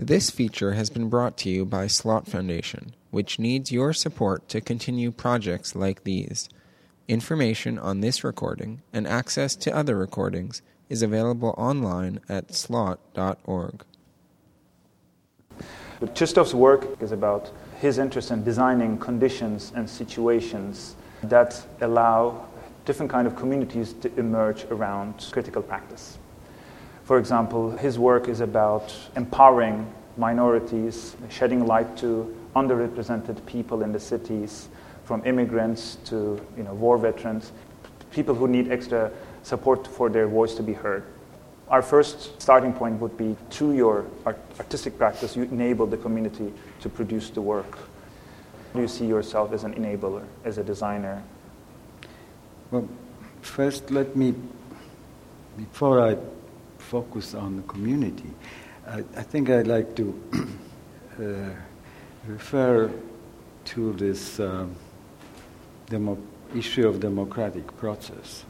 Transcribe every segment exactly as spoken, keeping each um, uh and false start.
This feature has been brought to you by Slot Foundation, which needs your support to continue projects like these. Information on this recording and access to other recordings is available online at slot dot org. Chistov's work is about his interest in designing conditions and situations that allow different kind of communities to emerge around critical practice. For example, his work is about empowering minorities, shedding light to underrepresented people in the cities, from immigrants to you know, war veterans, people who need extra support for their voice to be heard. Our first starting point would be, through your art- artistic practice, you enable the community to produce the work. Do you see yourself as an enabler, as a designer? Well, first let me, before I focus on the community, I, I think I'd like to uh, refer to this uh, demo- issue of democratic process.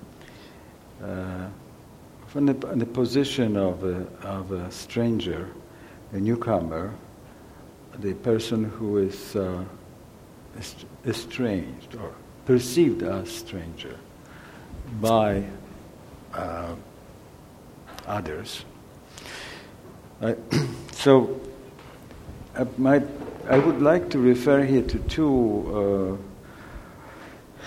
Uh, from the, the position of a, of a stranger, a newcomer, the person who is uh, est- estranged or perceived as stranger by uh, others. I, so I, might, I would like to refer here to two, uh,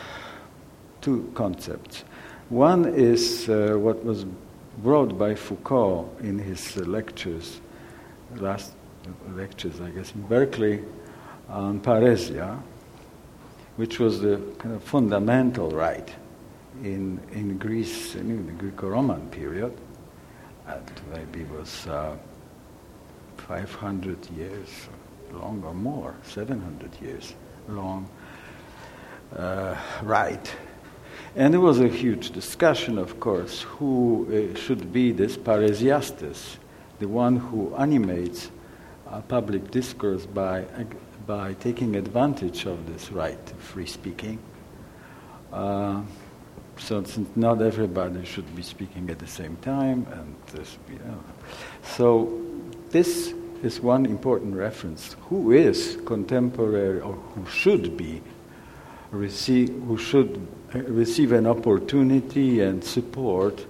two concepts. One is uh, what was brought by Foucault in his uh, lectures, last lectures, I guess, in Berkeley, on paresia, which was the kind of fundamental right in in Greece, in the Greco-Roman period, and maybe was uh, five hundred years long or more, seven hundred years long uh, right. And there was a huge discussion, of course, who uh, should be this paresiastes, the one who animates uh, public discourse by uh, by taking advantage of this right to free speaking. Uh, so since not everybody should be speaking at the same time, and this, you know. So this is one important reference. Who is contemporary, or who should be, receive, who should receive an opportunity and support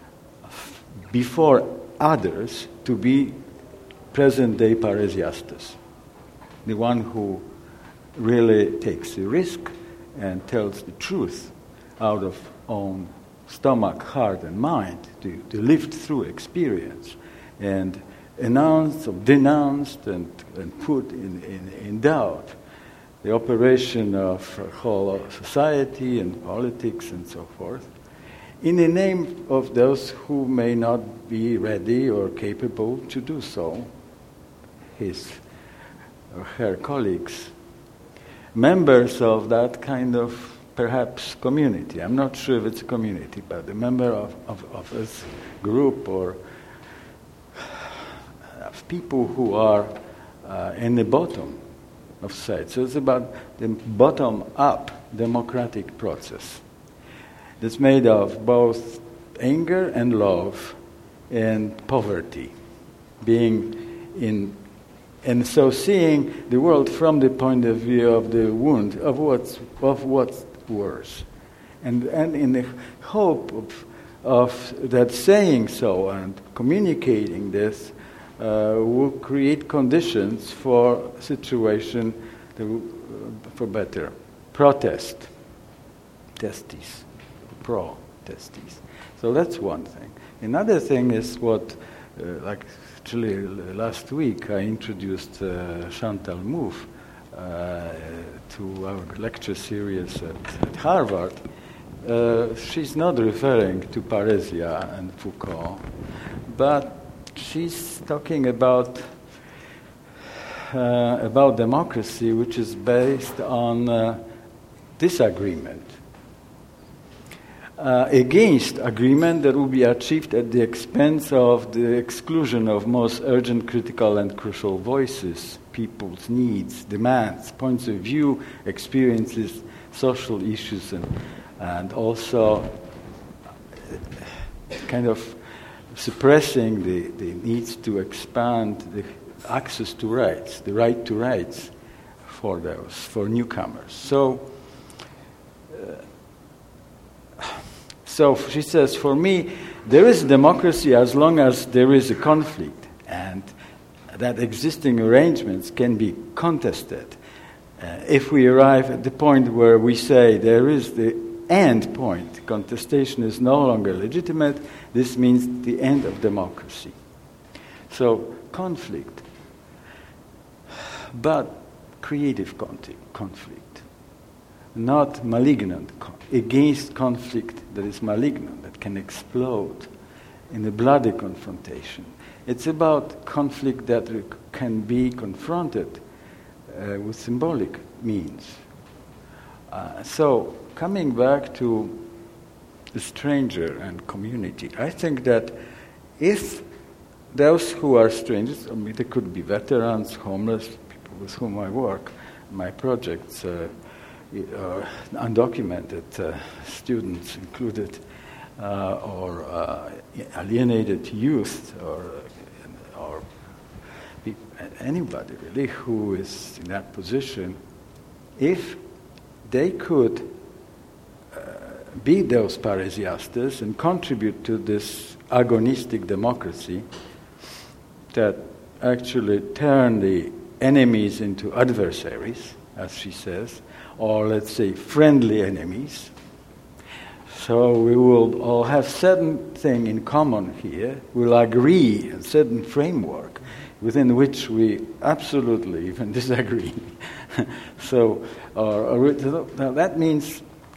before others to be present-day paresiastes, the one who really takes the risk and tells the truth out of own stomach, heart, and mind, to, to live through experience and announced or denounced and, and put in, in, in doubt the operation of whole society and politics and so forth, in the name of those who may not be ready or capable to do so, his or her colleagues, members of that kind of perhaps community. I'm not sure if it's a community, but a member of, of, of this group or of people who are uh, in the bottom of society. So it's about the bottom-up democratic process that's made of both anger and love and poverty, being in, and so seeing the world from the point of view of the wound of what's of what's worse, and and in the hope of of that saying so and communicating this Uh, will create conditions for a situation that will, uh, for better protest, testes, pro testes. So that's one thing. Another thing is what, uh, like actually last week I introduced uh, Chantal Mouffe uh, to our lecture series at, at Harvard. Uh, she's not referring to paresia and Foucault, but she's talking about uh, about democracy, which is based on uh, disagreement uh, against agreement that will be achieved at the expense of the exclusion of most urgent, critical, and crucial voices, people's needs, demands, points of view, experiences, social issues, and and also kind of suppressing the, the needs to expand the access to rights, the right to rights for those, for newcomers. So, uh, so she says, for me, there is democracy as long as there is a conflict, and that existing arrangements can be contested. Uh, if we arrive at the point where we say there is the end point, contestation is no longer legitimate, this means the end of democracy. So, conflict, but creative conflict, not malignant, against conflict that is malignant, that can explode in a bloody confrontation. It's about conflict that can be confronted uh, with symbolic means. Uh, so, coming back to the stranger and community, I think that if those who are strangers, I mean, they could be veterans, homeless, people with whom I work, my projects, uh, uh, undocumented uh, students included, uh, or uh, alienated youth, or or anybody really who is in that position, if they could uh, be those parasiastes and contribute to this agonistic democracy that actually turn the enemies into adversaries, as she says, or let's say friendly enemies. So we will all have certain thing in common here. We'll agree a certain framework within which we absolutely even disagree. So uh, that means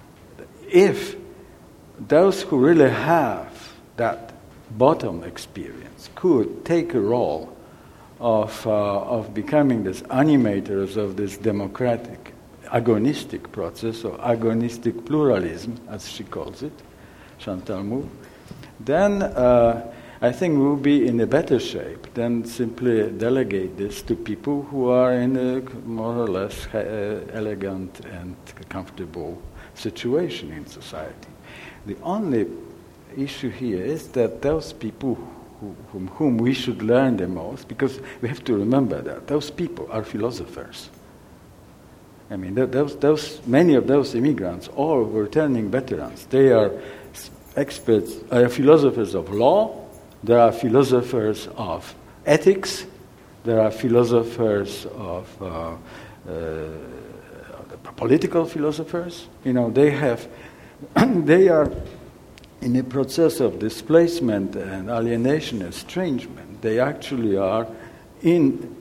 if those who really have that bottom experience could take a role of uh, of becoming these animators of this democratic agonistic process, or agonistic pluralism, as she calls it, Chantal Mouffe, then uh, I think we'll be in a better shape than simply delegate this to people who are in a more or less uh, elegant and comfortable situation in society. The only issue here is that those people who, from whom we should learn the most, because we have to remember that those people are philosophers. I mean, those, those, many of those immigrants, all returning veterans, they are experts, are philosophers of law, there are philosophers of ethics, there are philosophers of uh, uh, political philosophers. You know, they have, they are in a process of displacement and alienation, estrangement. They actually are in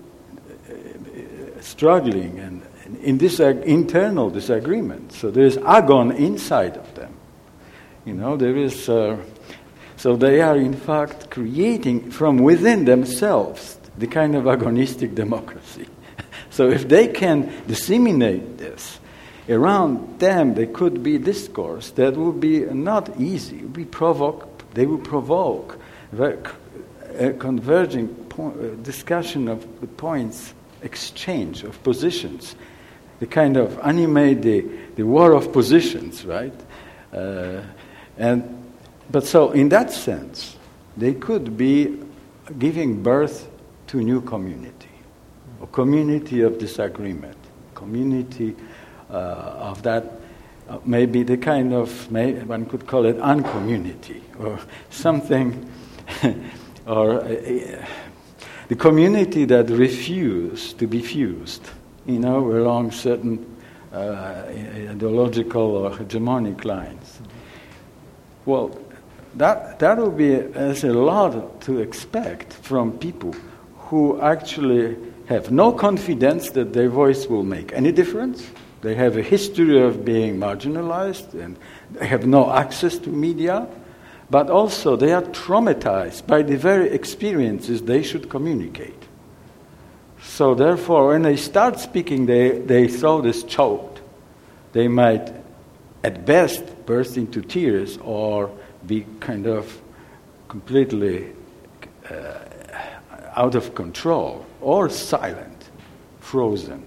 uh, struggling and in this internal disagreement. So there is agon inside of them. You know, there is... Uh, so they are, in fact, creating from within themselves the kind of agonistic democracy. So if they can disseminate this around them, there could be discourse that would be not easy. It would be provoke, they would provoke a converging point, discussion of the points, exchange of positions, the kind of animate the, the war of positions, right? Uh, and but so in that sense, they could be giving birth to a new community, a community of disagreement, community uh, of that uh, maybe the kind of, may, one could call it uncommunity, or something, or uh, the community that refused to be fused, you know, along certain uh, ideological or hegemonic lines. Well, that that would be as a lot to expect from people who actually have no confidence that their voice will make any difference. They have a history of being marginalized and they have no access to media, but also they are traumatized by the very experiences they should communicate. So therefore, when they start speaking, they, they so this choked. They might, at best, burst into tears or be kind of completely uh, out of control or silent, frozen.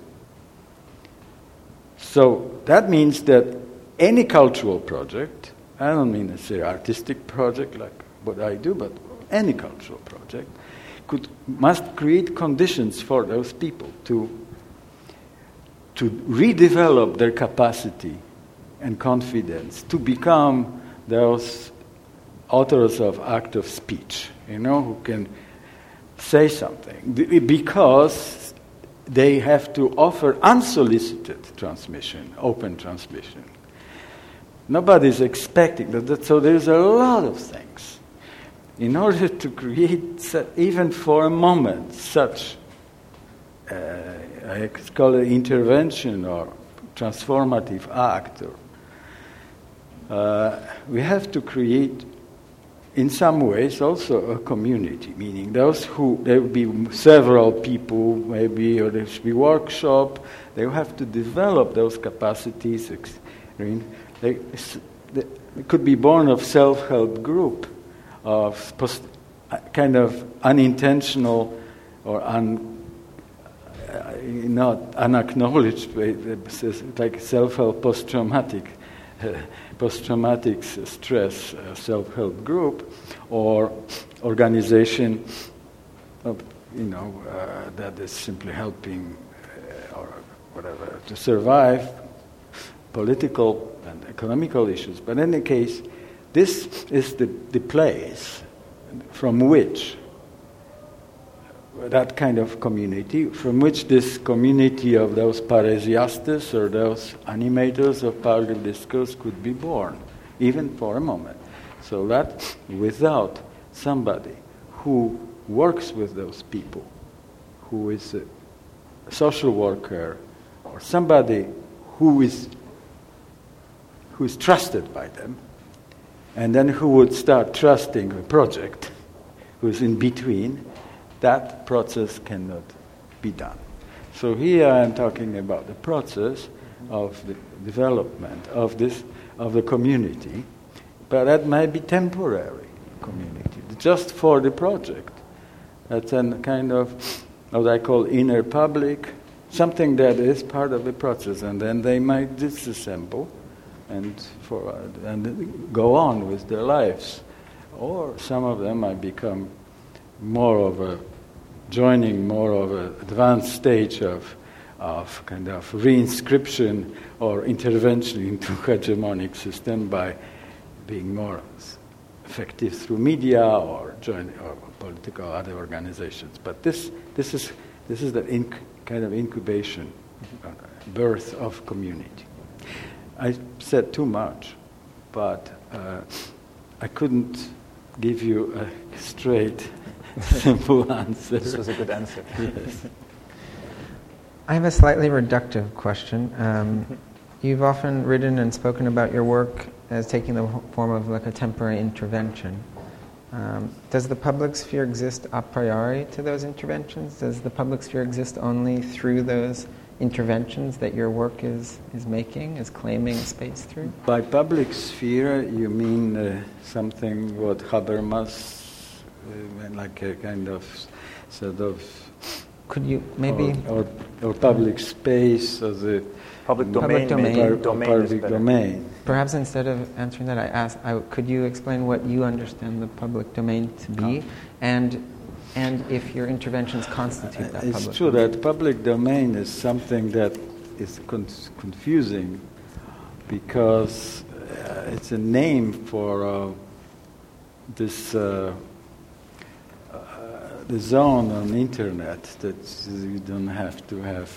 So that means that any cultural project, I don't mean necessarily artistic project like what I do, but any cultural project, could must create conditions for those people to to redevelop their capacity and confidence to become those authors of act of speech, you know, who can say something, because they have to offer unsolicited transmission, open transmission. Nobody's expecting that, so there's a lot of things. In order to create, even for a moment, such, uh, I call it intervention or transformative act, or, uh, we have to create, in some ways, also a community, meaning those who, there will be several people, maybe, or there should be workshop, they will have to develop those capacities. They, they, it could be born of self-help group, of post, kind of unintentional or un, uh, not unacknowledged, like self-help post-traumatic, uh, post-traumatic stress uh, self-help group, or organization of, you know, uh, that is simply helping uh, or whatever to survive political and economical issues. But in any case, this is the, the place from which that kind of community, from which this community of those paresiastes or those animators of public discourse could be born, even for a moment. So that without somebody who works with those people, who is a social worker, or somebody who is who is trusted by them, and then who would start trusting a project, who's in between, that process cannot be done. So here I am talking about the process of the development of this, of the community, but that might be temporary community, just for the project. That's a kind of what I call inner public, something that is part of the process, and then they might disassemble and for uh, and go on with their lives, or some of them might become more of a joining more of an advanced stage of of kind of reinscription or intervention into hegemonic system by being more effective through media or join or political other organizations. But this this is this is the inc- kind of incubation, uh, birth of community. I said too much, but uh, I couldn't give you a straight, simple answer. This was a good answer. Yes. I have a slightly reductive question. Um, you've often written and spoken about your work as taking the form of like a temporary intervention. Um, does the public sphere exist a priori to those interventions? Does the public sphere exist only through those interventions that your work is, is making, is claiming space through? By public sphere, you mean uh, something what Habermas, uh, like a kind of sort of... Could you maybe... Or, or, or public space as a... Public domain. Public domain. Par, domain public domain. Perhaps instead of answering that, I ask, I, could you explain what you understand the public domain to be, and and if your interventions constitute that it's public It's true domain? that public domain is something that is con- confusing because uh, it's a name for uh, this uh, uh, the zone on the internet that you don't have to have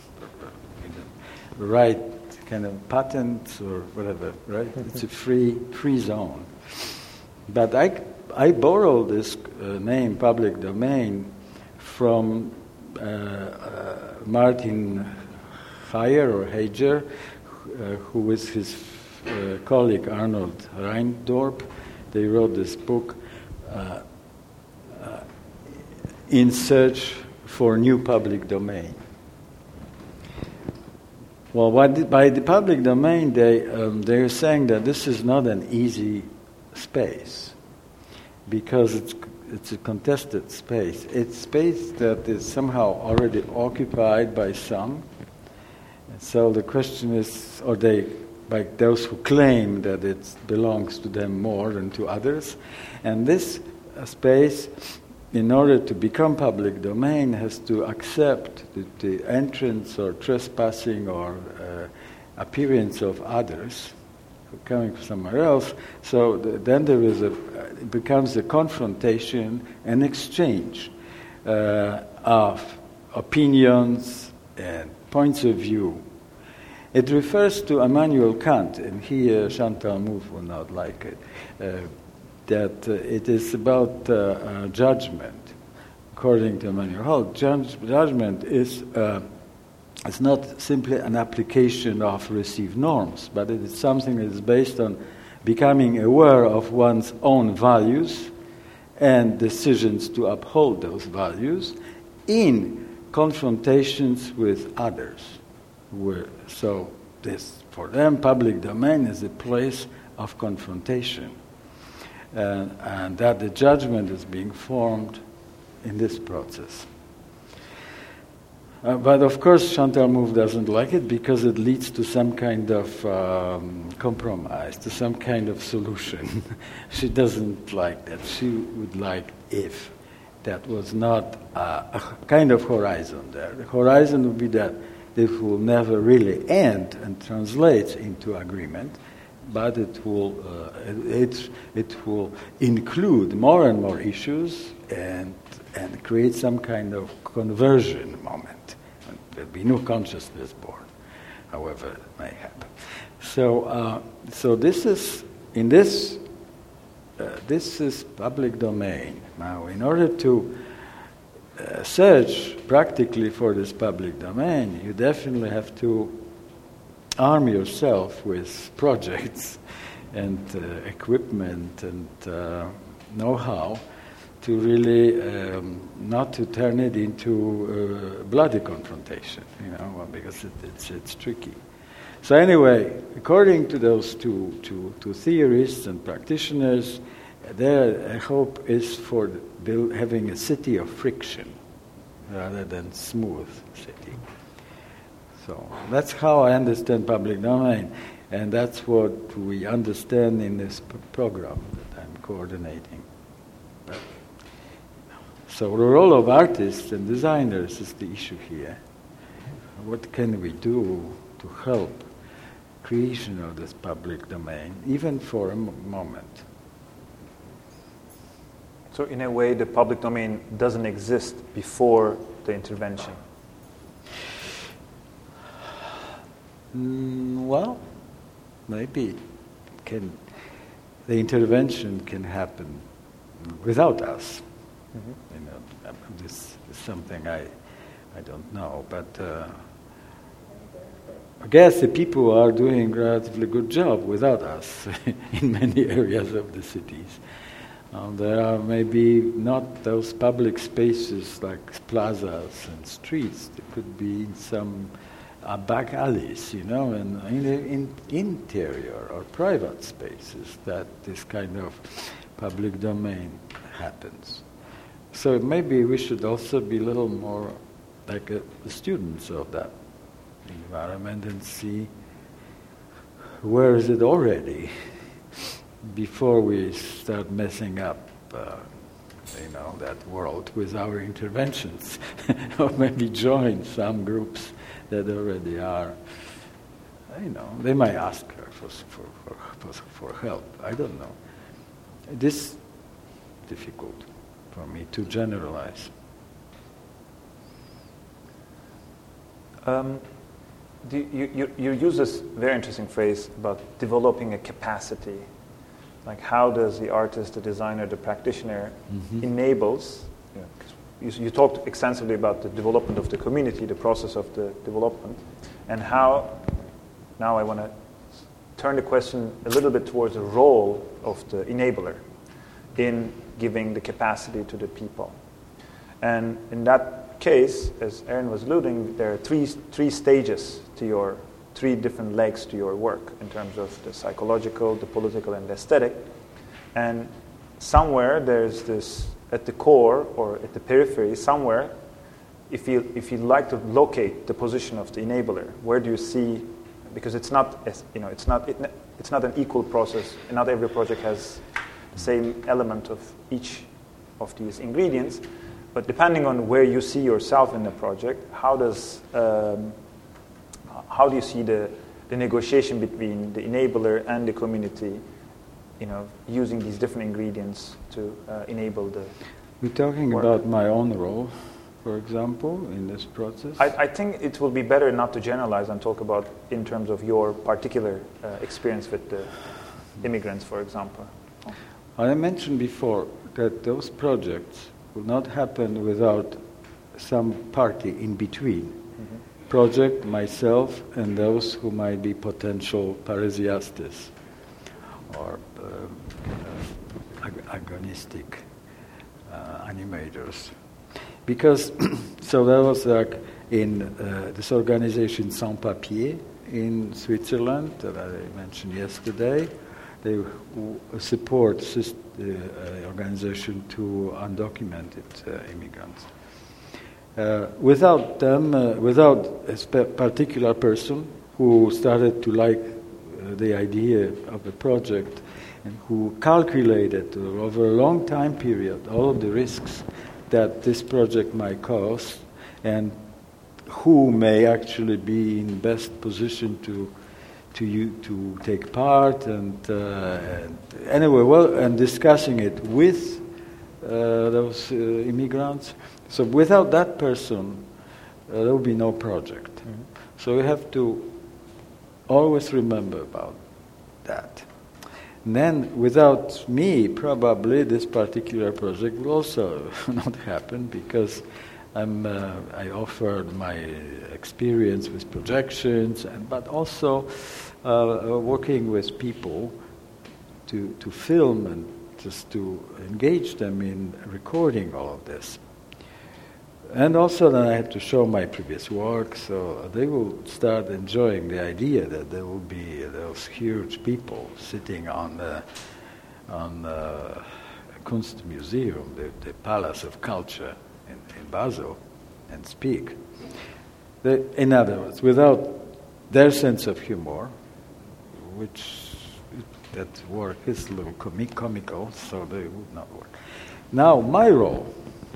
the right kind of patents or whatever, right? Mm-hmm. It's a free free zone. But I, I borrowed this uh, name, public domain, from uh, uh, Martin Heyer or Hager, uh, who was his uh, colleague Arnold Reindorp. They wrote this book, uh, uh, In Search for New Public Domain. Well, by the public domain, they um, they're saying that this is not an easy space because it's it's a contested space. It's space that is somehow already occupied by some. And so the question is, or they, by those who claim that it belongs to them more than to others, and this a space, in order to become public domain, has to accept the, the entrance or trespassing or uh, appearance of others coming from somewhere else. So the, then there is a, it becomes a confrontation and exchange uh, of opinions and points of view. It refers to Immanuel Kant, and here Chantal Mouffe will not like it, uh, that uh, it is about uh, uh, judgment. According to Immanuel Kant, judge, judgment is uh, it's not simply an application of received norms, but it is something that is based on becoming aware of one's own values and decisions to uphold those values in confrontations with others. Where, so this, for them, public domain is a place of confrontation, uh, and that the judgment is being formed in this process. Uh, but of course, Chantal Mouffe doesn't like it because it leads to some kind of um, compromise, to some kind of solution. She doesn't like that. She would like if that was not uh, a kind of horizon there. The horizon would be that this will never really end and translate into agreement, but it will uh, it, it will include more and more issues and and create some kind of conversion moment. And there'll be new consciousness born, however it may happen. So uh, so this is in this uh, this is public domain. Now, in order to Uh, search practically for this public domain, you definitely have to arm yourself with projects and uh, equipment and uh, know-how to really um, not to turn it into uh, bloody confrontation, you know, because it, it's it's tricky. So anyway, according to those two two, two theorists and practitioners, their hope is for build, having a city of friction rather than smooth city. So that's how I understand public domain, and that's what we understand in this p- program that I'm coordinating. But, so the role of artists and designers is the issue here. What can we do to help creation of this public domain, even for a m- moment? So in a way, the public domain doesn't exist before the intervention. Mm, well, maybe can the intervention can happen without us. Mm-hmm. You know, this is something I I don't know, but uh, I guess the people are doing a relatively good job without us in many areas of the cities. Um, there are maybe not those public spaces like plazas and streets. There could be in some uh, back alleys, you know, and in the in interior or private spaces that this kind of public domain happens. So maybe we should also be a little more like uh, the students of that environment and see where is it already before we start messing up, uh, you know, that world with our interventions, or maybe join some groups that already are. You know, they might ask her for for for, for help. I don't know. It is difficult for me to generalize. Um, do you, you you use this very interesting phrase about developing a capacity. Like, how does the artist, the designer, the practitioner mm-hmm. enables? You, know, you, you talked extensively about the development of the community, the process of the development, and how. Now I want to turn the question a little bit towards the role of the enabler in giving the capacity to the people. And in that case, as Aaron was alluding, there are three three stages to your. three different legs to your work in terms of the psychological, the political, and the aesthetic. And somewhere there's this, at the core or at the periphery, somewhere, if you if you like to locate the position of the enabler, where do you see? Because it's not, you know, it's not it, it's not an equal process. Not every project has the same element of each of these ingredients. But depending on where you see yourself in the project, how does um, how do you see the, the negotiation between the enabler and the community, you know, using these different ingredients to uh, enable the We're talking work? about my own role, for example, in this process. I, I think it will be better not to generalize and talk about in terms of your particular uh, experience with the immigrants, for example. I mentioned before that those projects will not happen without some party in between. Mm-hmm. Project, myself, and those who might be potential parasiastes or uh, uh, ag- agonistic uh, animators. Because, so there was like in uh, this organization Sans Papier in Switzerland that I mentioned yesterday. They w- support syst- the uh, organization to undocumented uh, immigrants. Uh, without them, uh, without a spe- particular person who started to like uh, the idea of the project and who calculated uh, over a long time period all of the risks that this project might cause and who may actually be in best position to to you to take part and, uh, and anyway well and discussing it with uh, those uh, immigrants. So without that person, uh, there will be no project. Mm-hmm. So we have to always remember about that. And then without me, probably this particular project will also not happen because I'm, uh, I offered my experience with projections, and, but also uh, working with people to, to film and just to engage them in recording all of this. And also then I have to show my previous work, so they will start enjoying the idea that there will be those huge people sitting on the on the Kunstmuseum, the, the Palace of Culture in, in Basel, and speak. They, in other words, without their sense of humor, which that work is a little comic, comical, so they would not work. Now, my role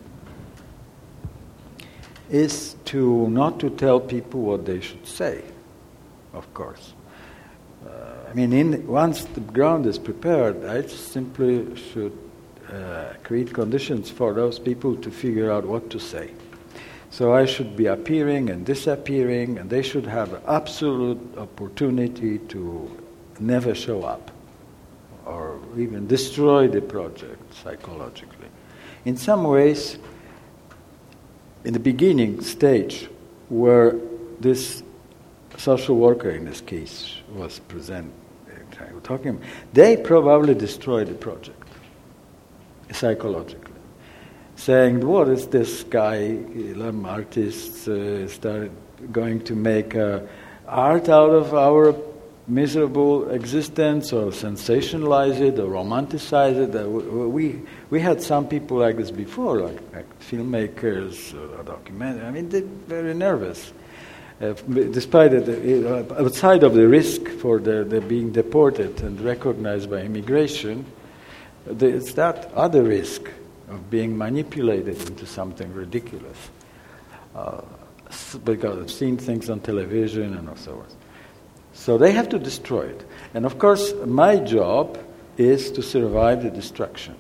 is to not to tell people what they should say, of course. Uh, I mean, in, once the ground is prepared, I simply should uh, create conditions for those people to figure out what to say. So I should be appearing and disappearing, and they should have absolute opportunity to never show up or even destroy the project psychologically. In some ways, in the beginning stage, where this social worker in this case was present, talking, they probably destroyed the project psychologically, saying, "What is this guy, some artists uh, started going to make uh, art out of our miserable existence, or sensationalize it, or romanticize it?" Uh, we we had some people like this before, like, like filmmakers or documentary. I mean, they're very nervous, uh, despite it, uh, outside of the risk for their, their being deported and recognized by immigration. It's that other risk of being manipulated into something ridiculous, uh, because I've seen things on television and so on. So they have to destroy it. And of course, my job is to survive the destruction.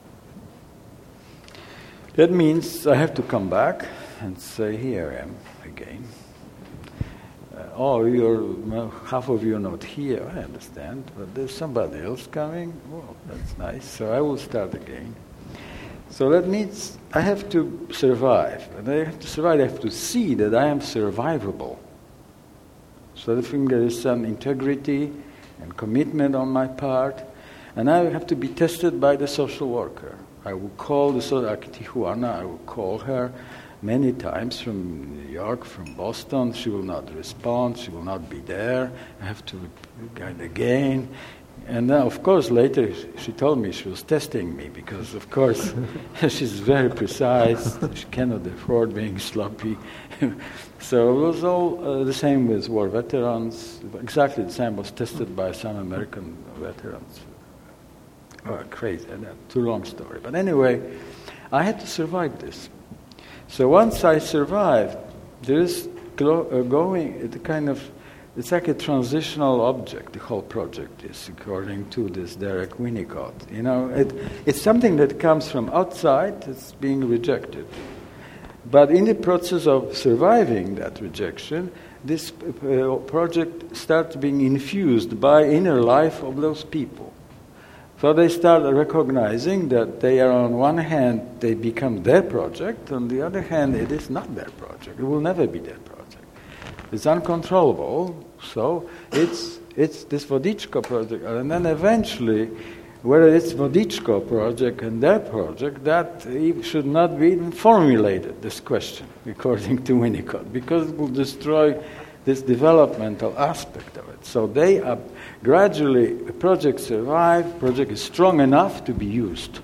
That means I have to come back and say, "Here I am again. Uh, oh, you're well, half of you are not here. I understand, but there's somebody else coming. Well, that's nice. So I will start again." So that means I have to survive. And I have to survive. I have to see that I am survivable. So I think there is some integrity and commitment on my part, and I have to be tested by the social worker. I will call the social worker, Tijuana, I will call her many times from New York, from Boston. She will not respond, she will not be there. I have to guide again. And then, of course, later she told me she was testing me because, of course, she's very precise. She cannot afford being sloppy. So it was all uh, the same with war veterans. Exactly the same was tested by some American veterans. Oh, crazy. Too long story. But anyway, I had to survive this. So once I survived, there is glo- uh, going, the kind of, it's like a transitional object, the whole project is, according to this Derek Winnicott. You know, it, it's something that comes from outside, it's being rejected. But in the process of surviving that rejection, this uh, project starts being infused by inner life of those people. So they start recognizing that they are, on one hand, they become their project, on the other hand, it is not their project. It will never be their project. It's uncontrollable, so it's it's this Vodichko project. And then eventually, whether it's Vodichko project and their project, that should not be even formulated, this question, according to Winnicott, because it will destroy this developmental aspect of it. So they are gradually, the project survives, project is strong enough to be used,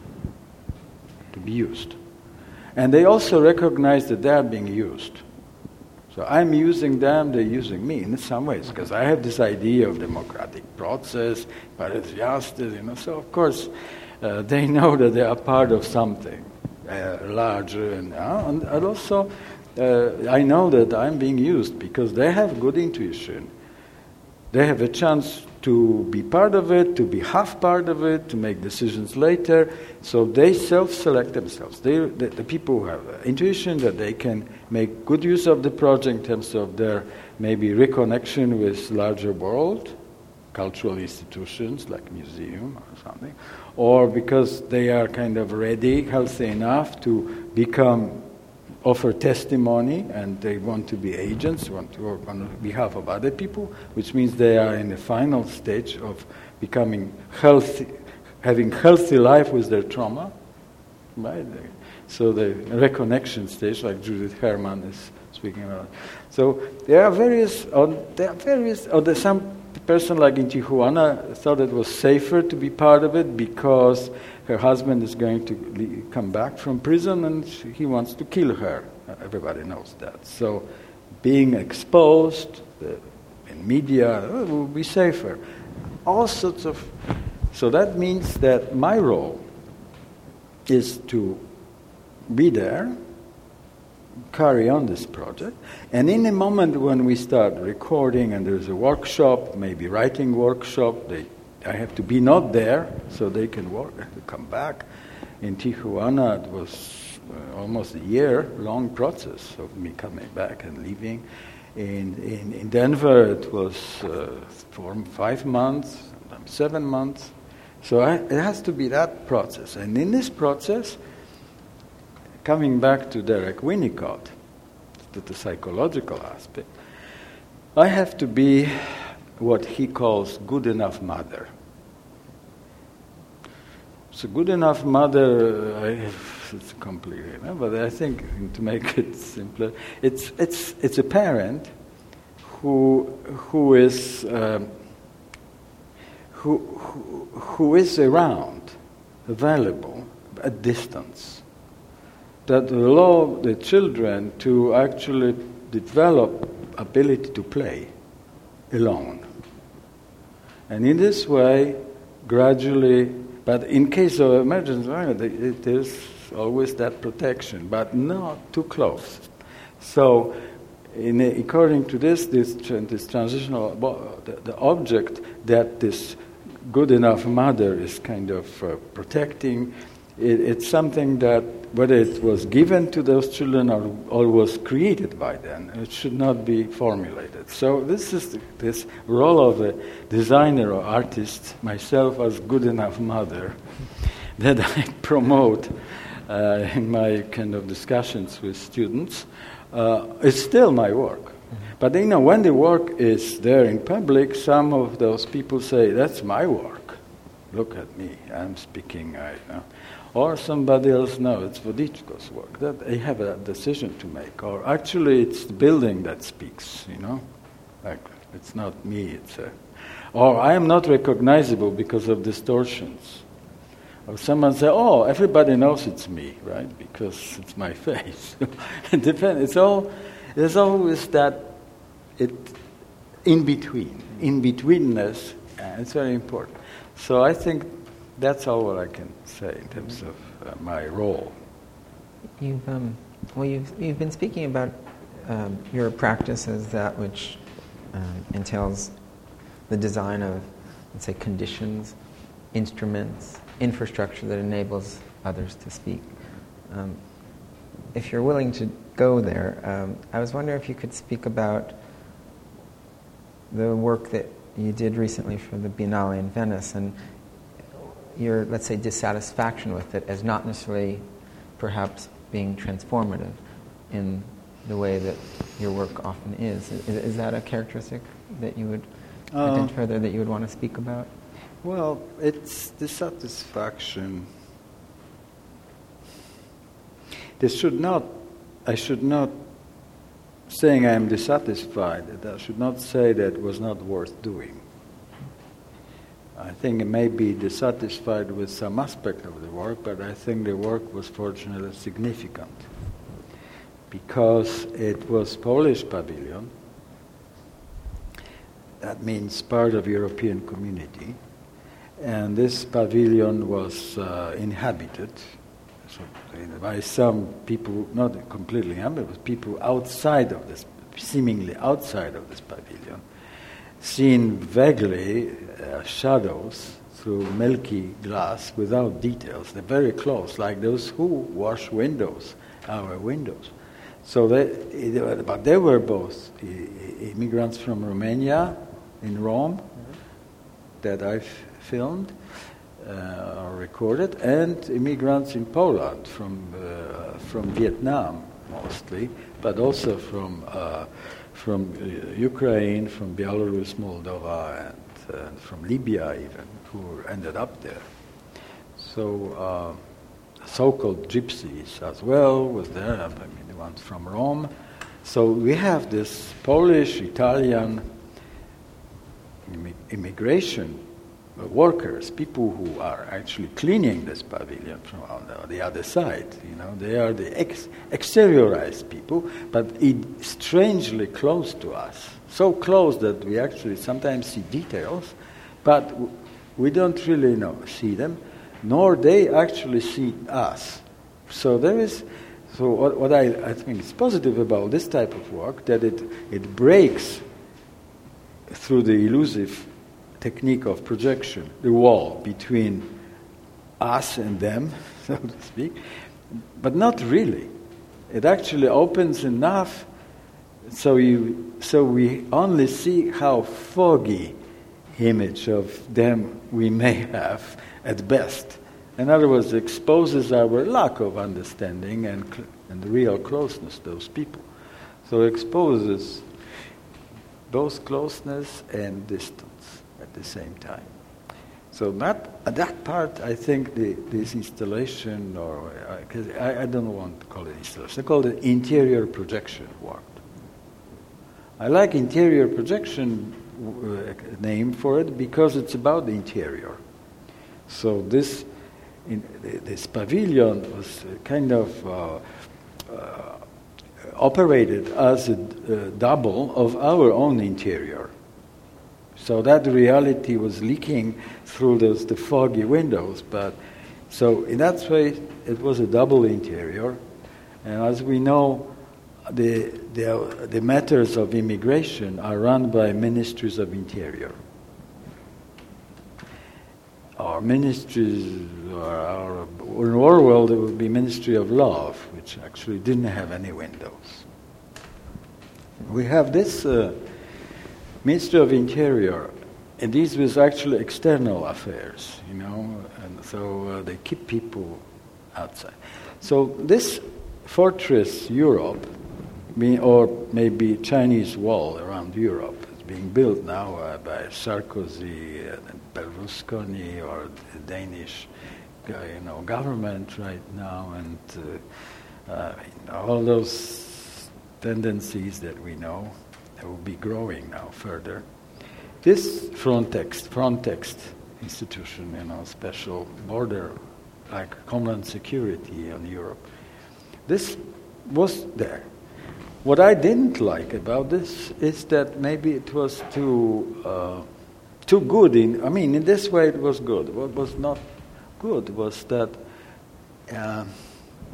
to be used. And they also recognize that they are being used. So I'm using them, they're using me in some ways, because I have this idea of democratic process, pares justice, you know, so of course uh, they know that they are part of something uh, larger, and, uh, and, and also uh, I know that I'm being used because they have good intuition. They have a chance to be part of it, to be half part of it, to make decisions later. So they self-select themselves. They, the, the people who have intuition that they can make good use of the project in terms of their maybe reconnection with larger world, cultural institutions like museum or something, or because they are kind of ready, healthy enough to become offer testimony, and they want to be agents, want to work on behalf of other people, which means they are in the final stage of becoming healthy, having healthy life with their trauma, right? So the reconnection stage, like Judith Herman is speaking about. So there are various, or there are various, or there's some person like in Tijuana thought it was safer to be part of it because her husband is going to le- come back from prison and she, he wants to kill her. Everybody knows that. So being exposed uh, in media uh, will be safer. All sorts of... So that means that my role is to be there, carry on this project, and in a moment when we start recording and there's a workshop, maybe writing workshop, they I have to be not there so they can work, I have to come back. In Tijuana, it was uh, almost a year-long process of me coming back and leaving. In, in, in Denver, it was uh, four, five months, sometimes seven months. So I, it has to be that process. And in this process, coming back to Derek Winnicott, to the psychological aspect, I have to be what he calls good enough mother. So good enough mother, I have, it's complicated, no? But I think to make it simpler, it's it's it's a parent who who is um, who, who who is around, available at distance, that allow the children to actually develop ability to play alone. And in this way, gradually, but in case of emergency, there's always that protection, but not too close. So, in a, according to this, this, this transitional, the, the object that this good enough mother is kind of uh, protecting, it, it's something that, whether it was given to those children or, or was created by them, it should not be formulated. So this is the, this role of a designer or artist, myself as good enough mother, that I promote uh, in my kind of discussions with students. Uh, it's still my work. Mm-hmm. But you know, when the work is there in public, some of those people say, that's my work. Look at me, I'm speaking, I know. Or somebody else, no, it's Vodichko's work. That they have a decision to make. Or actually, it's the building that speaks, you know? Like, it's not me, it's a... Or I am not recognizable because of distortions. Or someone say, oh, everybody knows it's me, right? Because it's my face. It depends. It's all, there's always that it in between. In betweenness, uh, it's very important. So I think that's all what I can say in terms of uh, my role. You've um, well, you've you've been speaking about um, your practice as that which um, entails the design of, let's say, conditions, instruments, infrastructure that enables others to speak. Um, if you're willing to go there, um, I was wondering if you could speak about the work that you did recently for the Biennale in Venice and your, let's say, dissatisfaction with it as not necessarily perhaps being transformative in the way that your work often is. Is, is that a characteristic that you would uh, identify there that you would want to speak about? Well, it's dissatisfaction. This should not, I should not, saying I am dissatisfied, I should not say that it was not worth doing. I think it may be dissatisfied with some aspect of the work, but I think the work was fortunately significant because it was Polish pavilion. That means part of European community. And this pavilion was uh, inhabited so, by some people, not completely inhabited, but people outside of this, seemingly outside of this pavilion, seen vaguely uh, shadows through milky glass without details. They're very close, like those who wash windows, our windows. So they, but they were both immigrants from Romania in Rome mm-hmm. that I've filmed uh, or recorded, and immigrants in Poland from uh, from Vietnam mostly, but also from uh, from uh, Ukraine, from Belarus, Moldova, and uh, from Libya even, who ended up there. So uh, so-called gypsies as well was there. I mean, the ones from Rome. So we have this Polish, Italian immigration workers, people who are actually cleaning this pavilion from on the, the other side. You know, they are the ex- exteriorized people, but it, strangely close to us. So close that we actually sometimes see details, but w- we don't really know see them, nor they actually see us. So there is. So what, what I, I think is positive about this type of work that it it breaks through the elusive technique of projection, the wall between us and them, so to speak, but not really. It actually opens enough so you so we only see how foggy image of them we may have at best. In other words, it exposes our lack of understanding and cl- and real closeness to those people. So it exposes both closeness and distance at the same time. So that that part, I think, the, this installation, or because uh, I, I don't want to call it installation, I call it interior projection work. I like interior projection uh, name for it because it's about the interior. So this in, this pavilion was kind of uh, uh, operated as a uh, double of our own interior. So that reality was leaking through those the foggy windows. But so in that way, it was a double interior. And as we know, the the, the matters of immigration are run by ministries of interior. Our ministries, or our, in our world, it would be Ministry of Love, which actually didn't have any windows. We have this. Uh, Ministry of Interior, and this was actually external affairs, you know, and so uh, they keep people outside. So this fortress Europe, or maybe Chinese wall around Europe, is being built now uh, by Sarkozy and Berlusconi, or the Danish, uh, you know, government right now, and uh, uh, you know, all those tendencies that we know. Will be growing now further. This Frontex, Frontex institution, you know, special border, like Homeland Security on Europe, this was there. What I didn't like about this is that maybe it was too uh, too good. In I mean, in this way it was good. What was not good was that uh,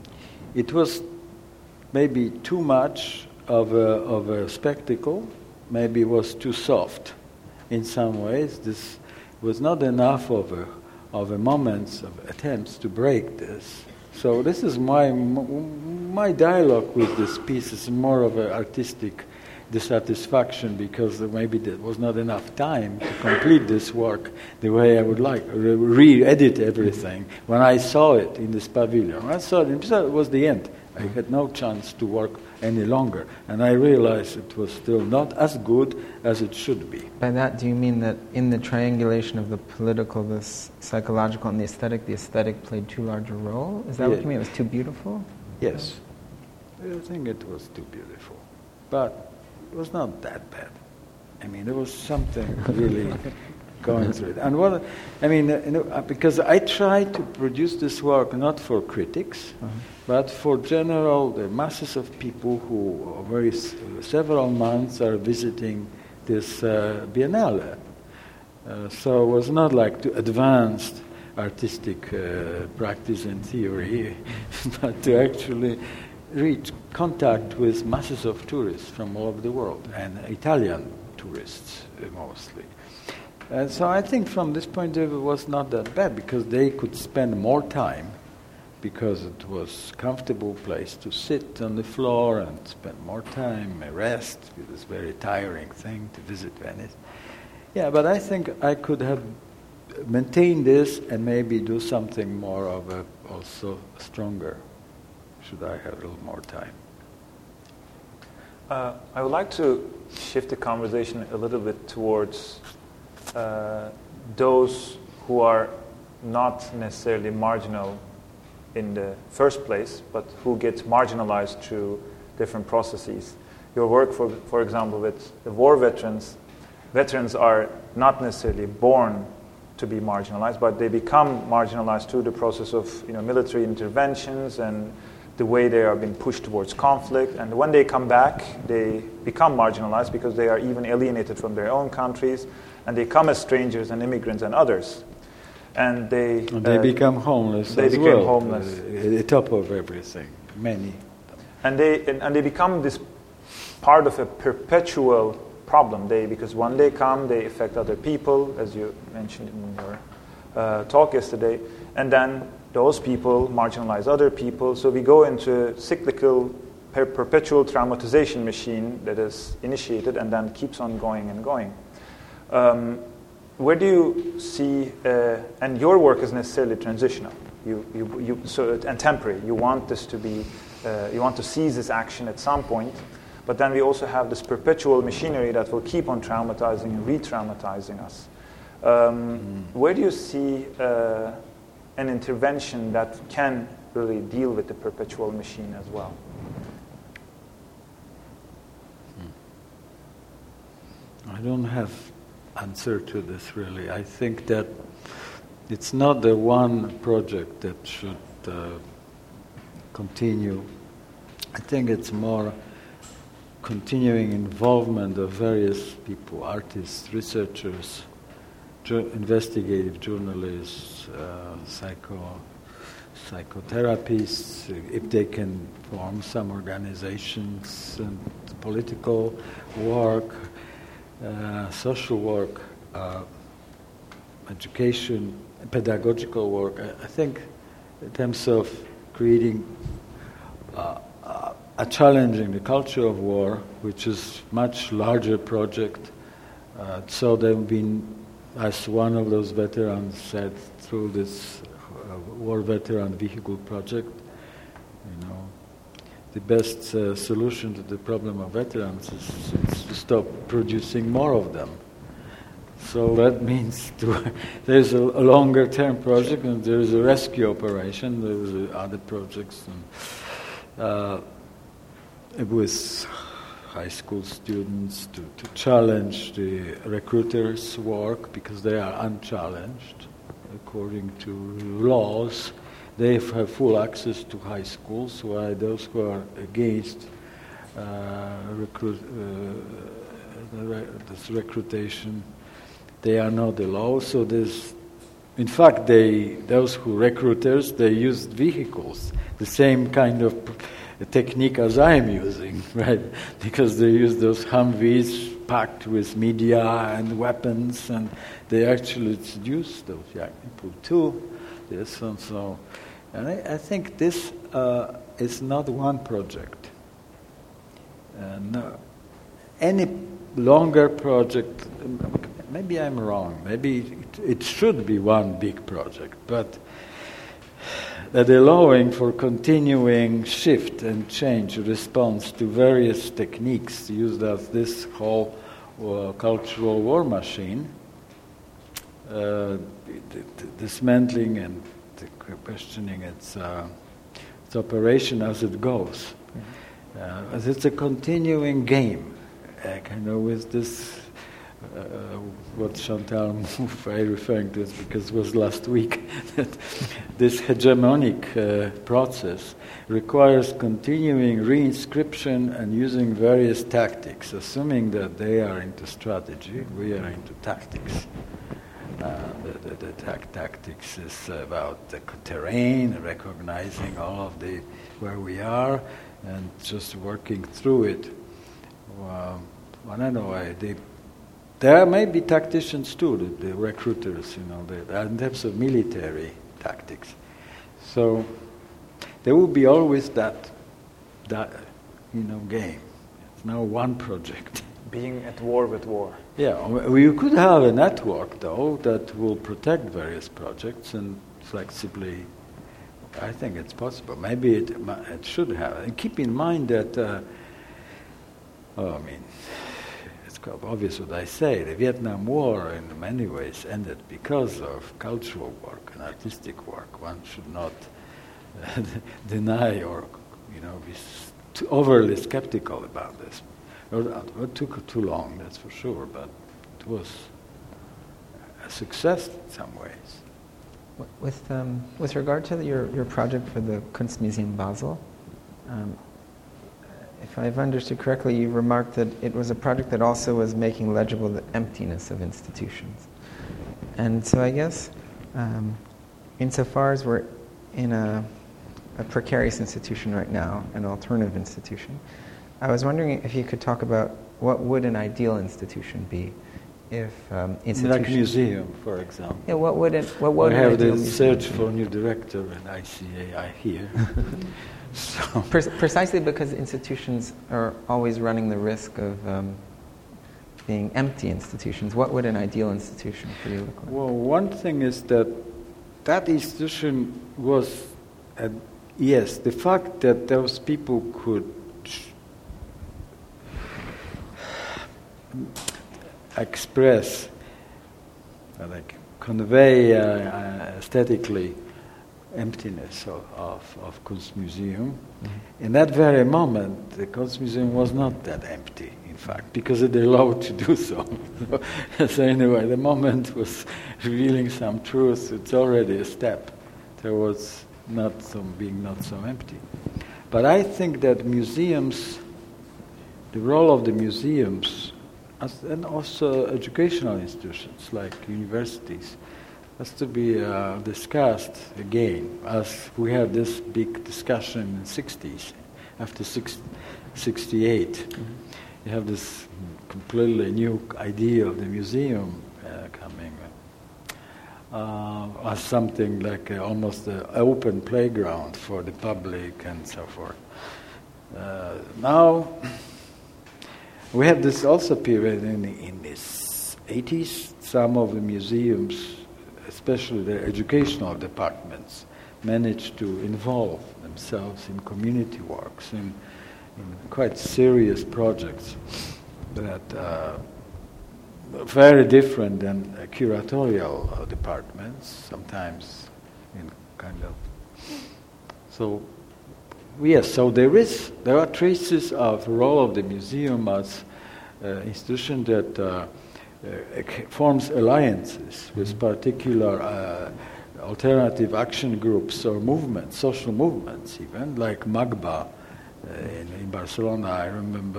it was maybe too much of a, of a spectacle, maybe it was too soft in some ways. This was not enough of a, of a moments of attempts to break this. So this is my my dialogue with this piece is more of an artistic dissatisfaction because maybe there was not enough time to complete this work the way I would like, re-edit everything. When I saw it in this pavilion, when I saw it, it was the end. I had no chance to work any longer, and I realized it was still not as good as it should be. By that, do you mean that in the triangulation of the political, the psychological, and the aesthetic, the aesthetic played too large a role? Is that Yeah. what you mean? It was too beautiful? Yes. I think it was too beautiful. But it was not that bad. I mean, there was something really going through it. And what, I mean, uh, you know, because I tried to produce this work not for critics, uh-huh. but for general, the masses of people who uh, very s- several months are visiting this uh, Biennale. Uh, so it was not like to advanced artistic uh, practice and theory, but to actually reach contact with masses of tourists from all over the world, and Italian tourists uh, mostly. Uh, so I think from this point of view it was not that bad because they could spend more time because it was a comfortable place to sit on the floor and spend more time, rest. It was a very tiring thing to visit Venice. Yeah, but I think I could have maintained this and maybe do something more of a also stronger, should I have a little more time. Uh, I would like to shift the conversation a little bit towards uh, those who are not necessarily marginal in the first place, but who get marginalized through different processes. Your work, for for example, with the war veterans, veterans are not necessarily born to be marginalized, but they become marginalized through the process of you know military interventions and the way they are being pushed towards conflict. And when they come back, they become marginalized because they are even alienated from their own countries, and they come as strangers and immigrants and others. And they and they uh, become homeless they as became well, homeless. Uh, at the top of everything, many. And they and, and they become this part of a perpetual problem. They because when they come, they affect other people, as you mentioned in your uh, talk yesterday, and then those people marginalize other people. So we go into a cyclical, per- perpetual traumatization machine that is initiated and then keeps on going and going. Um, where do you see? Uh, and your work is necessarily transitional. You, you, you, so and temporary. You want this to be. Uh, you want to seize this action at some point. But then we also have this perpetual machinery that will keep on traumatizing and re-traumatizing us. Um, mm. Where do you see uh, an intervention that can really deal with the perpetual machine as well? I don't have answer to this really. I think that it's not the one project that should uh, continue. I think it's more continuing involvement of various people, artists, researchers, ju- investigative journalists, uh, psycho, psychotherapists, if they can form some organizations, and political work, uh, social work, uh, education, pedagogical work. I, I think in terms of creating uh, uh, a challenging the culture of war, which is much larger project. Uh, so they've been, as one of those veterans said, through this uh, war veteran vehicle project, you know, the best uh, solution to the problem of veterans is, is to stop producing more of them. So that means to, there's a, a longer term project, and there's a rescue operation, there's uh, other projects, and uh, with high school students to, to challenge the recruiters' work because they are unchallenged according to laws. They have full access to high schools, while those who are against uh, recruit, uh, the re- this recruitation, they are not allowed. So there's in fact, they those who recruiters, they used vehicles, the same kind of technique as I'm using, right? Because they use those Humvees packed with media and weapons, and they actually seduce those young people too. This and so, and I, I think this uh, is not one project. Uh, no, any longer project. Maybe I'm wrong. Maybe it, it should be one big project, but that allowing for continuing shift and change response to various techniques used as this whole uh, cultural war machine, uh, d- d- dismantling and questioning its, uh, its operation as it goes. Mm-hmm. Uh, as it's a continuing game, uh, kind of with this. Uh, what Chantal Mouffe is referring to is because it was last week that this hegemonic uh, process requires continuing reinscription and using various tactics, assuming that they are into strategy, we are into tactics. Uh, the the, the tac- tactics is about the terrain, recognizing all of the where we are, and just working through it. Um, I don't know, I, they There may be tacticians too, the, the recruiters, you know, the, in terms of military tactics. So there will be always that, that, you know, game. It's now one project. Being at war with war. Yeah, you could have a network though that will protect various projects and flexibly. I think it's possible. Maybe it it should have. And keep in mind that. Uh, oh, I mean. Obvious what I say, the Vietnam War in many ways ended because of cultural work and artistic work. One should not uh, deny or, you know, be too overly skeptical about this. It took too long, that's for sure, but it was a success in some ways. With um, with regard to the, your your project for the Kunstmuseum Basel. Um, If I've understood correctly, you remarked that it was a project that also was making legible the emptiness of institutions. And so I guess, um, insofar as we're in a, a precarious institution right now, an alternative institution, I was wondering if you could talk about what would an ideal institution be if um, institutions... Like a museum, for example. Yeah, what would it... What would we have the museum search for a new director at I C A I here. So. Pre- precisely because institutions are always running the risk of um, being empty institutions. What would an ideal institution for you look like? Well, one thing is that that institution was, uh, yes, the fact that those people could express, uh, like convey uh, uh, aesthetically emptiness of, of, of Kunstmuseum. Mm-hmm. In that very moment, the Kunstmuseum was not that empty, in fact, because it allowed to do so. So anyway, the moment was revealing some truth. It's already a step towards not so being not so empty. But I think that museums, the role of the museums, as, and also educational institutions like universities, has to be uh, discussed again, as we had this big discussion in the sixties, after six, sixty-eight. Mm-hmm. You have this completely new idea of the museum uh, coming uh, as something like uh, almost an open playground for the public and so forth. Uh, now, we had this also period in the, in the eighties, some of the museums, especially the educational departments, managed to involve themselves in community works, in, in quite serious projects that uh, are very different than uh, curatorial uh, departments, sometimes in kind of... So, yes, so there is, there are traces of the role of the museum as an institution that uh, Uh, forms alliances with particular uh, alternative action groups or movements, social movements even, like MAGBA uh, in, in Barcelona. I remember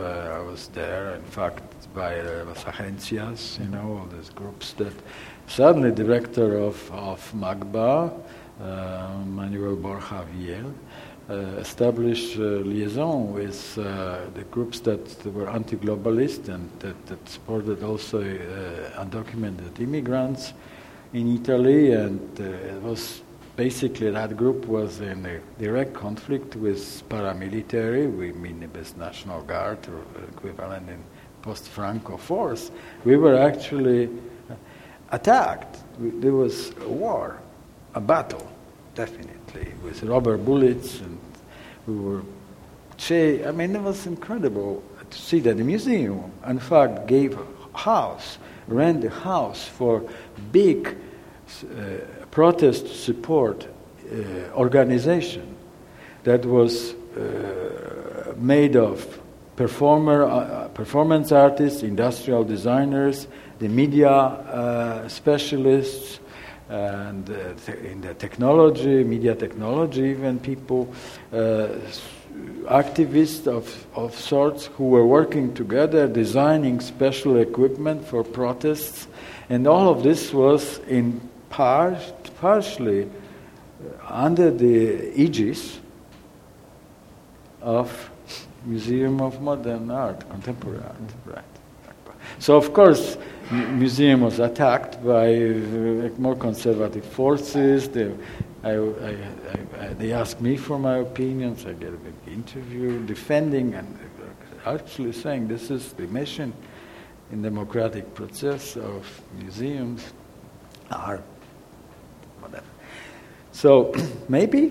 was there. In fact, by uh, las agencias, you know, all these groups that suddenly director of, of MAGBA, uh, Manuel Borja Viel, uh, established uh, liaison with uh, the groups that were anti-globalist and that, that supported also uh, undocumented immigrants in Italy, and uh, it was basically that group was in a direct conflict with paramilitary, we mean with National Guard or equivalent in post-Franco force. We were actually attacked. There was a war, a battle, definitely, with rubber bullets, and we were. I mean, it was incredible to see that the museum, in fact, gave a house, rent a house for big uh, protest support uh, organization that was uh, made of performer, uh, performance artists, industrial designers, the media uh, specialists, and uh, th- in the technology, media technology, even people, uh, activists of, of sorts who were working together, designing special equipment for protests, and all of this was in part, partially under the aegis of Museum of Modern Art, Contemporary Art, right? So, of course, m- museum was attacked by uh, more conservative forces. They, I, I, I, I, they asked me for my opinions. I gave a big interview defending and actually saying this is the mission in democratic process of museums, art, whatever. So maybe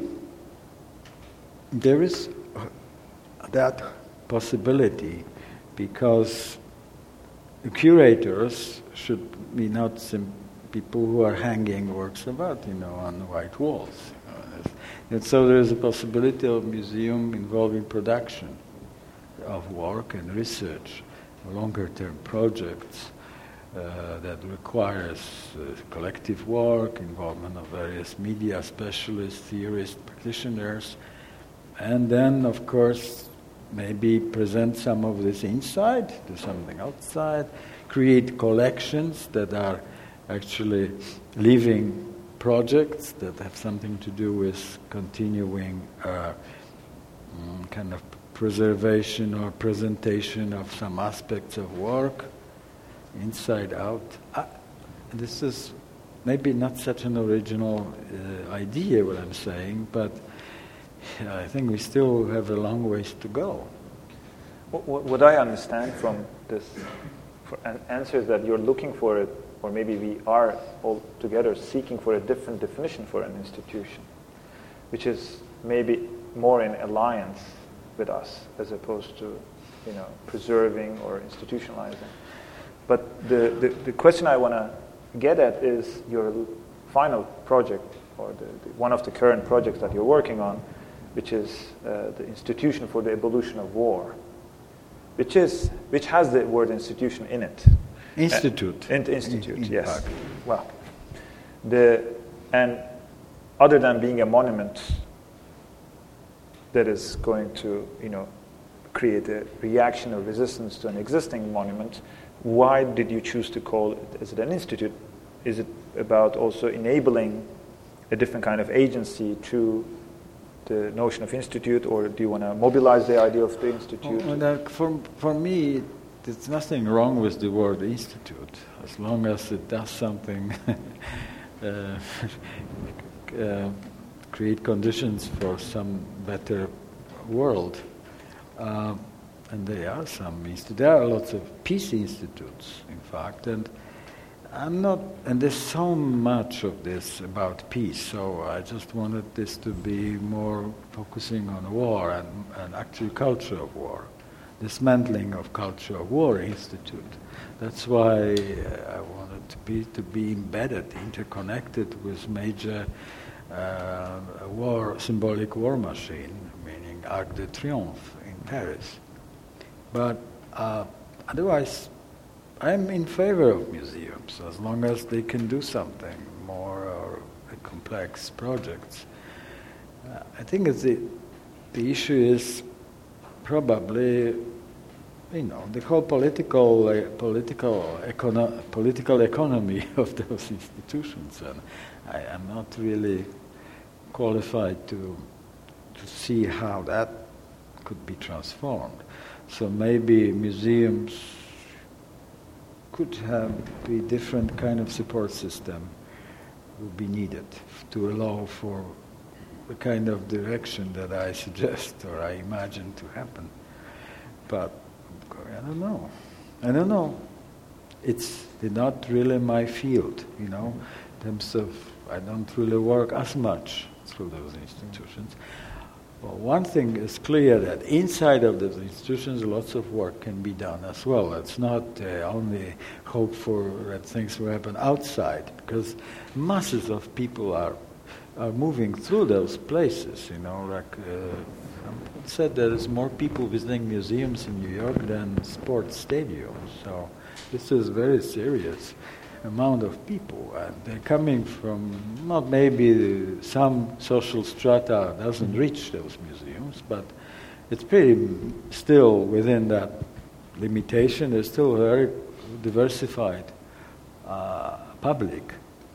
there is that possibility, because the curators should be not some people who are hanging works of art, you know, on white walls. You know. And so there is a possibility of museum involving production of work and research, longer-term projects uh, that requires uh, collective work, involvement of various media specialists, theorists, practitioners, and then, of course, maybe present some of this inside, do something outside, create collections that are actually living projects that have something to do with continuing uh, mm, kind of preservation or presentation of some aspects of work, inside out. Uh, this is maybe not such an original uh, idea, what I'm saying, but I think we still have a long ways to go. What, what I understand from this for an answer is that you're looking for it, or maybe we are all together seeking for a different definition for an institution, which is maybe more in alliance with us as opposed to, you know, preserving or institutionalizing. But the, the, the question I want to get at is your final project, or the, the, one of the current projects that you're working on, which is uh, the Institution for the Evolution of War, which is which has the word institution in it. Institute. Uh, in, institute, in, in yes. fact. Well, the and other than being a monument that is going to, you know, create a reaction or resistance to an existing monument, why did you choose to call it, is it an institute? Is it about also enabling a different kind of agency to the notion of institute, or do you want to mobilize the idea of the institute? Well, that for, for me, there's nothing wrong with the word institute, as long as it does something, uh, uh, create conditions for some better world. Uh, and there are some institutes. There are lots of peace institutes, in fact, and I'm not, and there's so much of this about peace, so I just wanted this to be more focusing on war and, and actually culture of war, dismantling of culture of war institute. That's why I wanted to be to be embedded, interconnected with major uh, war, symbolic war machine, meaning Arc de Triomphe in Paris. But uh, otherwise, I'm in favor of museums as long as they can do something more or complex projects. Uh, I think it's the the issue is probably you know, the whole political, uh, political, econo- political economy of those institutions, and I am not really qualified to to see how that could be transformed. So maybe museums could have be different kind of support system would be needed to allow for the kind of direction that I suggest or I imagine to happen. But I don't know. I don't know. It's not really my field, you know, in terms of I don't really work as much through those institutions. Well, one thing is clear that inside of those institutions, lots of work can be done as well. It's not uh, only hope for that things will happen outside, because masses of people are are moving through those places. You know, like uh, it said, there is more people visiting museums in New York than sports stadiums. So this is very serious amount of people, and they're coming from not maybe some social strata doesn't reach those museums, but it's pretty still within that limitation. There's still a very diversified uh, public.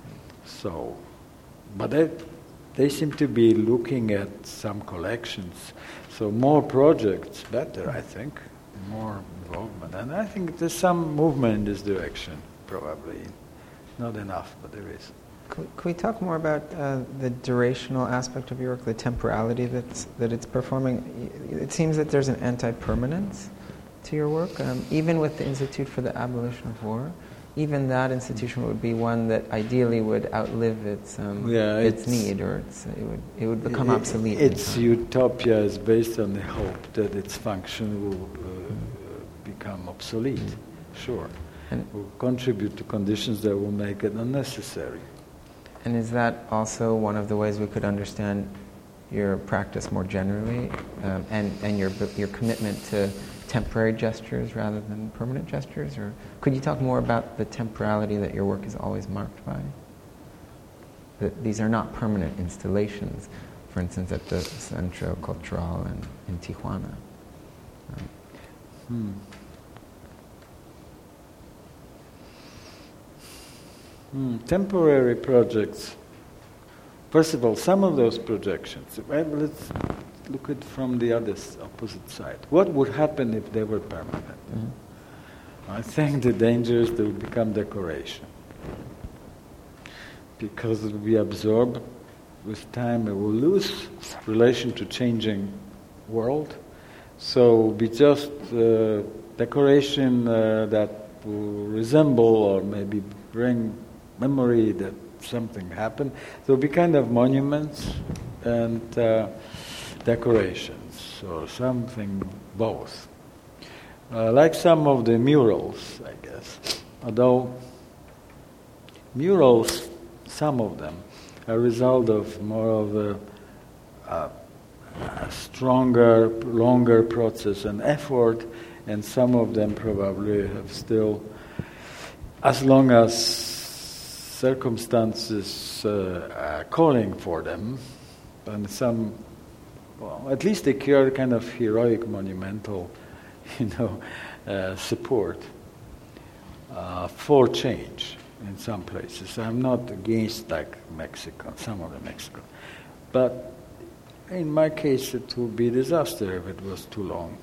So, but they they seem to be looking at some collections. So more projects, better, I think, more involvement, and I think there's some movement in this direction. Probably not enough, but there is. Could, could we talk more about uh, the durational aspect of your work, the temporality that's, that it's performing? It seems that there's an anti-permanence to your work, um, even with the Institute for the Abolition of War. Even that institution would be one that ideally would outlive its um, yeah, its it's, need, or its, it would it would become it, obsolete. Its utopia is based on the hope that its function will uh, become obsolete. Sure. And will contribute to conditions that will make it unnecessary. And is that also one of the ways we could understand your practice more generally, um, and, and your your commitment to temporary gestures rather than permanent gestures? Or could you talk more about the temporality that your work is always marked by? That these are not permanent installations, for instance, at the Centro Cultural in, in Tijuana. Um, hmm. Hmm, temporary projects. First of all, some of those projections, well, let's look at from the other opposite side. What would happen if they were permanent? Mm-hmm. I think the danger is they will become decoration. Because we absorb with time, it will lose relation to changing world. So be just uh, decoration uh, that will resemble or maybe bring memory that something happened. There will be kind of monuments and uh, decorations, or something both. Uh, like some of the murals, I guess. Although murals, some of them, are a result of more of a, a, a stronger, longer process and effort, and some of them probably have still, as long as circumstances uh, are calling for them, and some, well, at least they carry kind of heroic, monumental, you know, uh, support uh, for change in some places. I'm not against, like, Mexico, some of the Mexico, but in my case it would be a disaster if it was too long.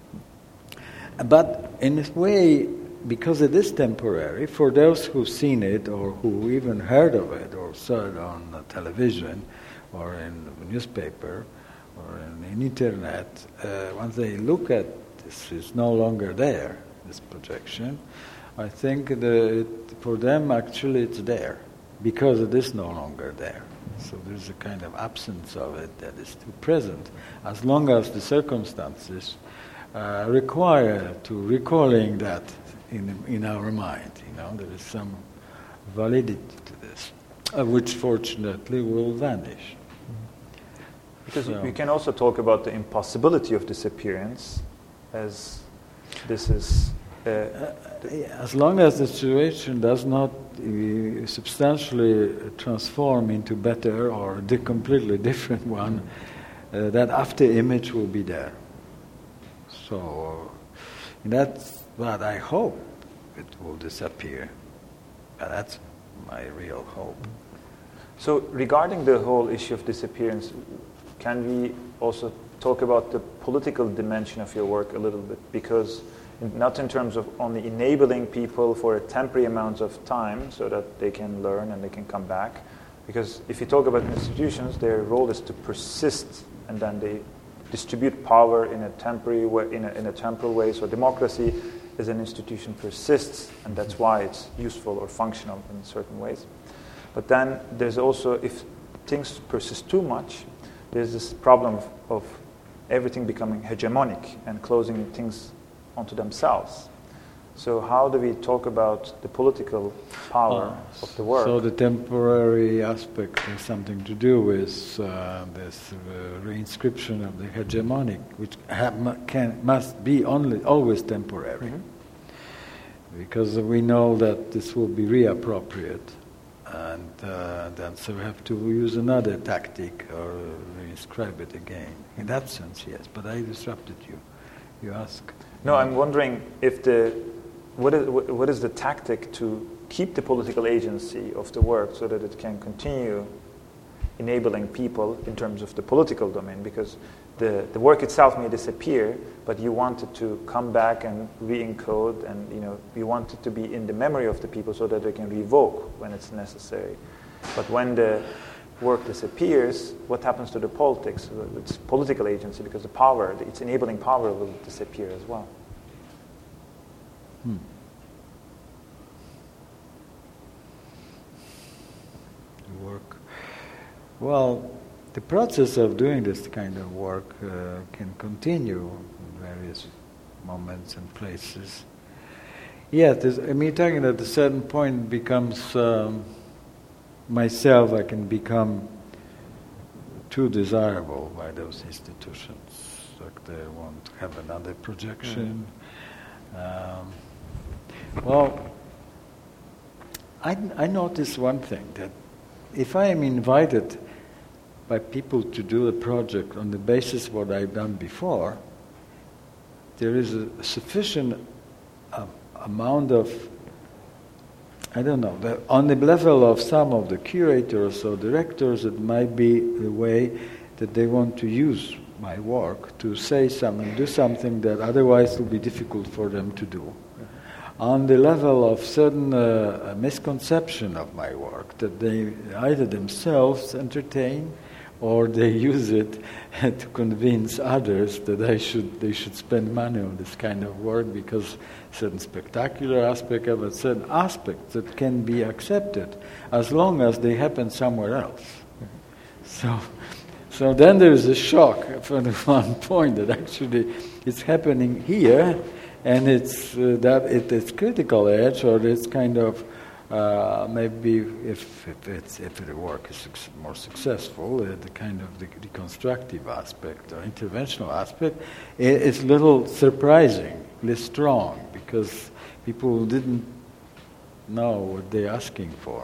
But in a way, because it is temporary, for those who've seen it or who even heard of it or saw it on the television or in the newspaper or in the internet, uh, once they look at this, it's no longer there, this projection. I think that it, for them actually it's there because it is no longer there. So there's a kind of absence of it that is still present as long as the circumstances uh, require to recalling that in in our mind, you know, there is some validity to this, uh, which fortunately will vanish. Because so. We can also talk about the impossibility of disappearance, as this is... Uh, uh, as long as the situation does not uh, substantially transform into better or a completely different one, uh, that after image will be there. So And that's what I hope it will disappear. But that's my real hope. So regarding the whole issue of disappearance, can we also talk about the political dimension of your work a little bit? Because in, not in terms of only enabling people for a temporary amount of time so that they can learn and they can come back. Because if you talk about institutions, their role is to persist, and then they distribute power in a temporary way, in a, in a temporal way. So democracy as an institution persists, and that's why it's useful or functional in certain ways. But then there's also, if things persist too much, there's this problem of, of everything becoming hegemonic and closing things onto themselves. So how do we talk about the political power uh, of the work? So the temporary aspect has something to do with uh, this uh, reinscription of the hegemonic, which ha- can, must be only always temporary. Mm-hmm. Because we know that this will be reappropriate. And uh, then so we have to use another tactic or reinscribe it again. In that sense, yes. But I disrupted you. You ask. No, I'm wondering if the what is what is the tactic to keep the political agency of the work so that it can continue enabling people in terms of the political domain, because the, the work itself may disappear, but you want it to come back and re-encode, and you know you want it to be in the memory of the people so that they can revoke when it's necessary. But when the work disappears, what happens to the politics? It's political agency, because the power, its enabling power will disappear as well. Hmm. Work. Well, the process of doing this kind of work uh, can continue in various moments and places. Yeah, I mean, talking at a certain point becomes um, myself. I can become too desirable by those institutions. Like they want to have another projection. Mm. Um, well, I I notice one thing, that if I am invited by people to do a project on the basis of what I've done before, there is a sufficient uh, amount of, I don't know, the, on the level of some of the curators or directors, it might be the way that they want to use my work to say something, do something that otherwise would be difficult for them to do. On the level of certain uh, misconception of my work, that they either themselves entertain or they use it to convince others that I should they should spend money on this kind of work, because certain spectacular aspect of it, certain aspects that can be accepted as long as they happen somewhere else. So, so then there is a shock from the one point that actually it's happening here, and it's uh, that it is critical edge, or it's kind of uh, maybe if if, it's, if the work is more successful, uh, the kind of the reconstructive aspect or interventional aspect, it, it's a little surprisingly strong, because people didn't know what they're asking for,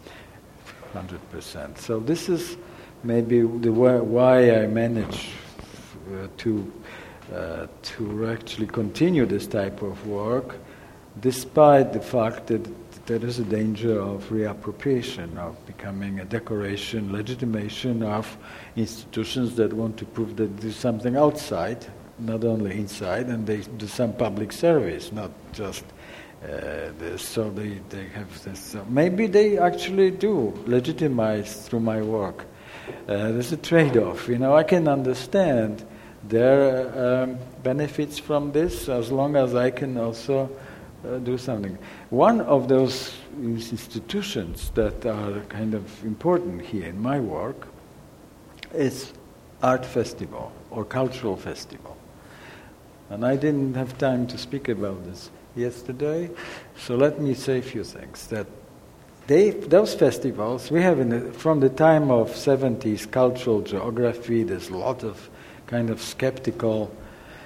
one hundred percent. So this is maybe the way, why I manage uh, to uh, to actually continue this type of work, despite the fact that there is a danger of reappropriation, of becoming a decoration, legitimation of institutions that want to prove that they do something outside, not only inside, and they do some public service, not just uh, this. So they, they have this. So maybe they actually do legitimize through my work. Uh, there's a trade-off. You know, I can understand their um, benefits from this as long as I can also uh, do something. One of those institutions that are kind of important here in my work is art festival or cultural festival. And I didn't have time to speak about this yesterday, so let me say a few things. That they, those festivals, we have in the, from the time of seventies cultural geography, there's a lot of kind of skeptical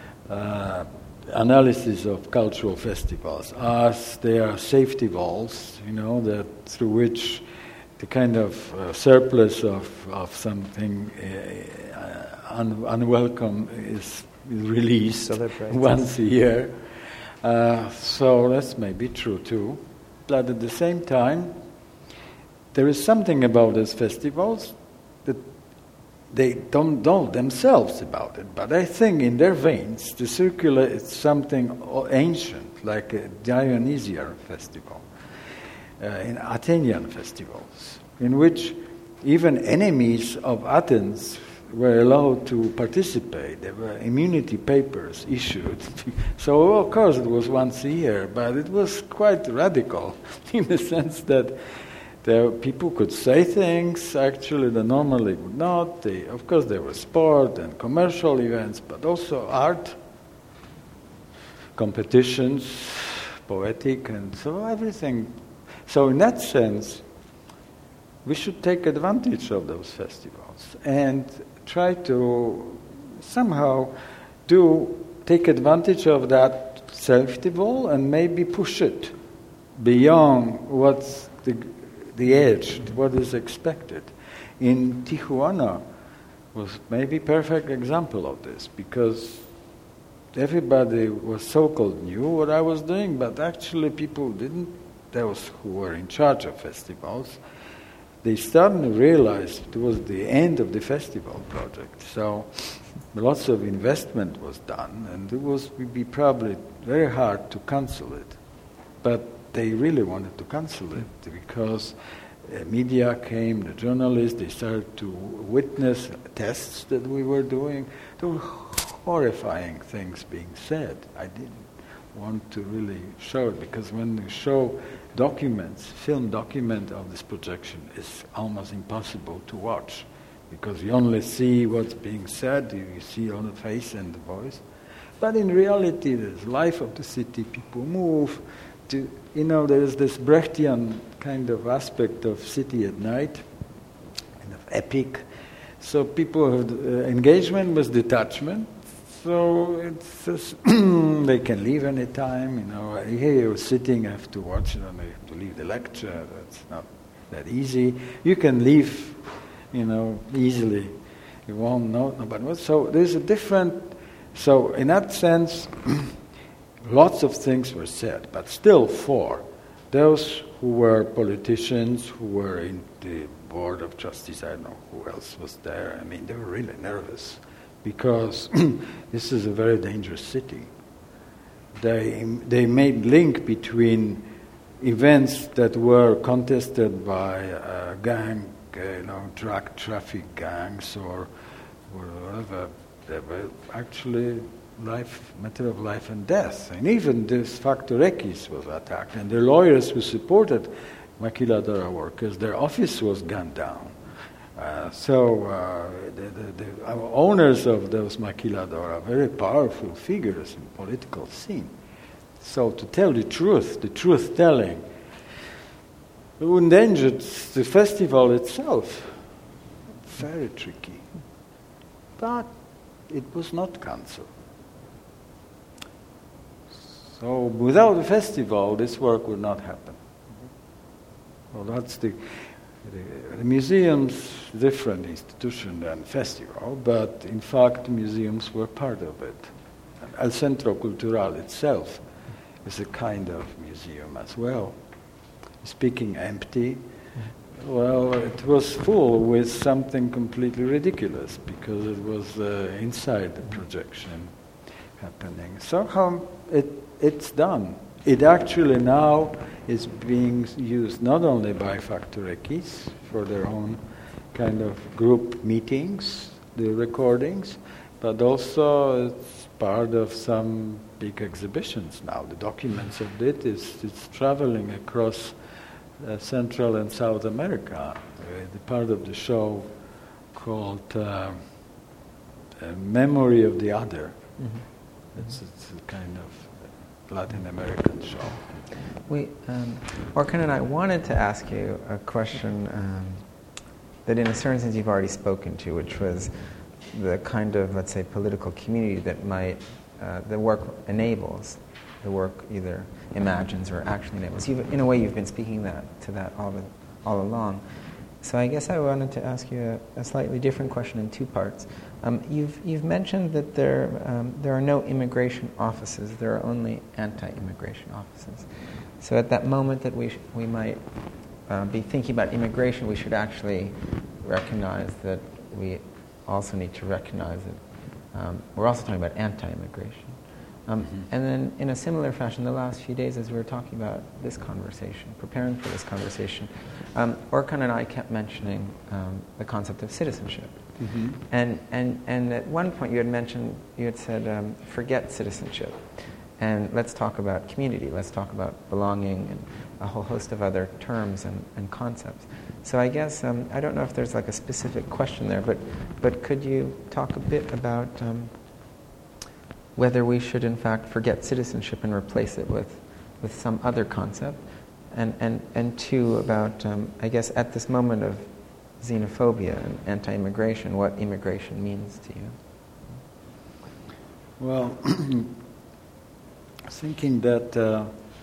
uh, analysis of cultural festivals, as they are safety valves, you know, that through which the kind of uh, surplus of, of something uh, un- unwelcome is, is released once a year. Uh, so that's maybe true too. But at the same time, there is something about these festivals that they don't know themselves about it. But I think in their veins, the circular is something ancient, like a Dionysian festival, uh, in Athenian festivals, in which even enemies of Athens were allowed to participate. There were immunity papers issued. So, of course, it was once a year, but it was quite radical in the sense that there, people could say things actually that normally would not. They, of course, there were sport and commercial events, but also art, competitions, poetic, and so everything. So in that sense, we should take advantage of those festivals and try to somehow do take advantage of that festival and maybe push it beyond what's the the edge, what is expected. In Tijuana was maybe perfect example of this, because everybody was so-called knew what I was doing, but actually people didn't. Those who were in charge of festivals, they started to realize it was the end of the festival project. So lots of investment was done, and it was would be probably very hard to cancel it. But they really wanted to cancel it because uh, media came, the journalists, they started to witness tests that we were doing. There were horrifying things being said. I didn't want to really show it, because when you show documents, film document of this projection, is almost impossible to watch, because you only see what's being said, you, you see on the face and the voice. But in reality, there's life of the city, people move. To, you know, there is this Brechtian kind of aspect of city at night, kind of epic. So people have uh, engagement with detachment. So it's just they can leave any time. You know, here you're sitting, I have to watch it, and I have to leave the lecture. That's not that easy. You can leave, you know, easily. You won't know about what. So there's a different. So in that sense. Lots of things were said, but still for those who were politicians, who were in the Board of Justice, I don't know who else was there. I mean, they were really nervous because this is a very dangerous city. They they made link between events that were contested by uh, gang, uh, you know, drug traffic gangs or whatever. They were actually life, matter of life and death. And even this Factorekis was attacked, and the lawyers who supported Maquiladora workers, their office was gunned down. Uh, so uh, the, the, the our owners of those Maquiladora are very powerful figures in the political scene. So to tell the truth, the truth-telling, it endangered the festival itself. Very tricky. But it was not cancelled. So without the festival, this work would not happen. Well, that's the, the, the museum's different institution than festival, but in fact, museums were part of it. And El Centro Cultural itself is a kind of museum as well. Speaking empty, well, it was full with something completely ridiculous because it was uh, inside the projection happening. Somehow it it's done. It actually now is being used not only by Factorekis for their own kind of group meetings, the recordings, but also it's part of some big exhibitions now. The documents of it is it's traveling across uh, Central and South America. Uh, the part of the show called uh, uh, Memory of the Other. Mm-hmm. It's, it's a kind of Latin American show. We, um, Orkan and I wanted to ask you a question um, that in a certain sense you've already spoken to, which was the kind of, let's say, political community that might, uh, the work enables, the work either imagines or actually enables. You've, in a way, you've been speaking that to that all, the, all along. So I guess I wanted to ask you a, a slightly different question in two parts. Um, you've you've mentioned that there um, there are no immigration offices. There are only anti-immigration offices. So at that moment that we sh- we might uh, be thinking about immigration, we should actually recognize that we also need to recognize that um, we're also talking about anti-immigration. Um, mm-hmm. And then in a similar fashion, the last few days as we were talking about this conversation, preparing for this conversation, um, Orkan and I kept mentioning um, the concept of citizenship. Mm-hmm. And, and, and at one point you had mentioned, you had said, um, forget citizenship. And let's talk about community, let's talk about belonging and a whole host of other terms and, and concepts. So I guess, um, I don't know if there's like a specific question there, but, but could you talk a bit about um, whether we should in fact forget citizenship and replace it with, with some other concept? And, and, and two, about, um, I guess, at this moment of xenophobia and anti-immigration, what immigration means to you? Well, thinking that uh,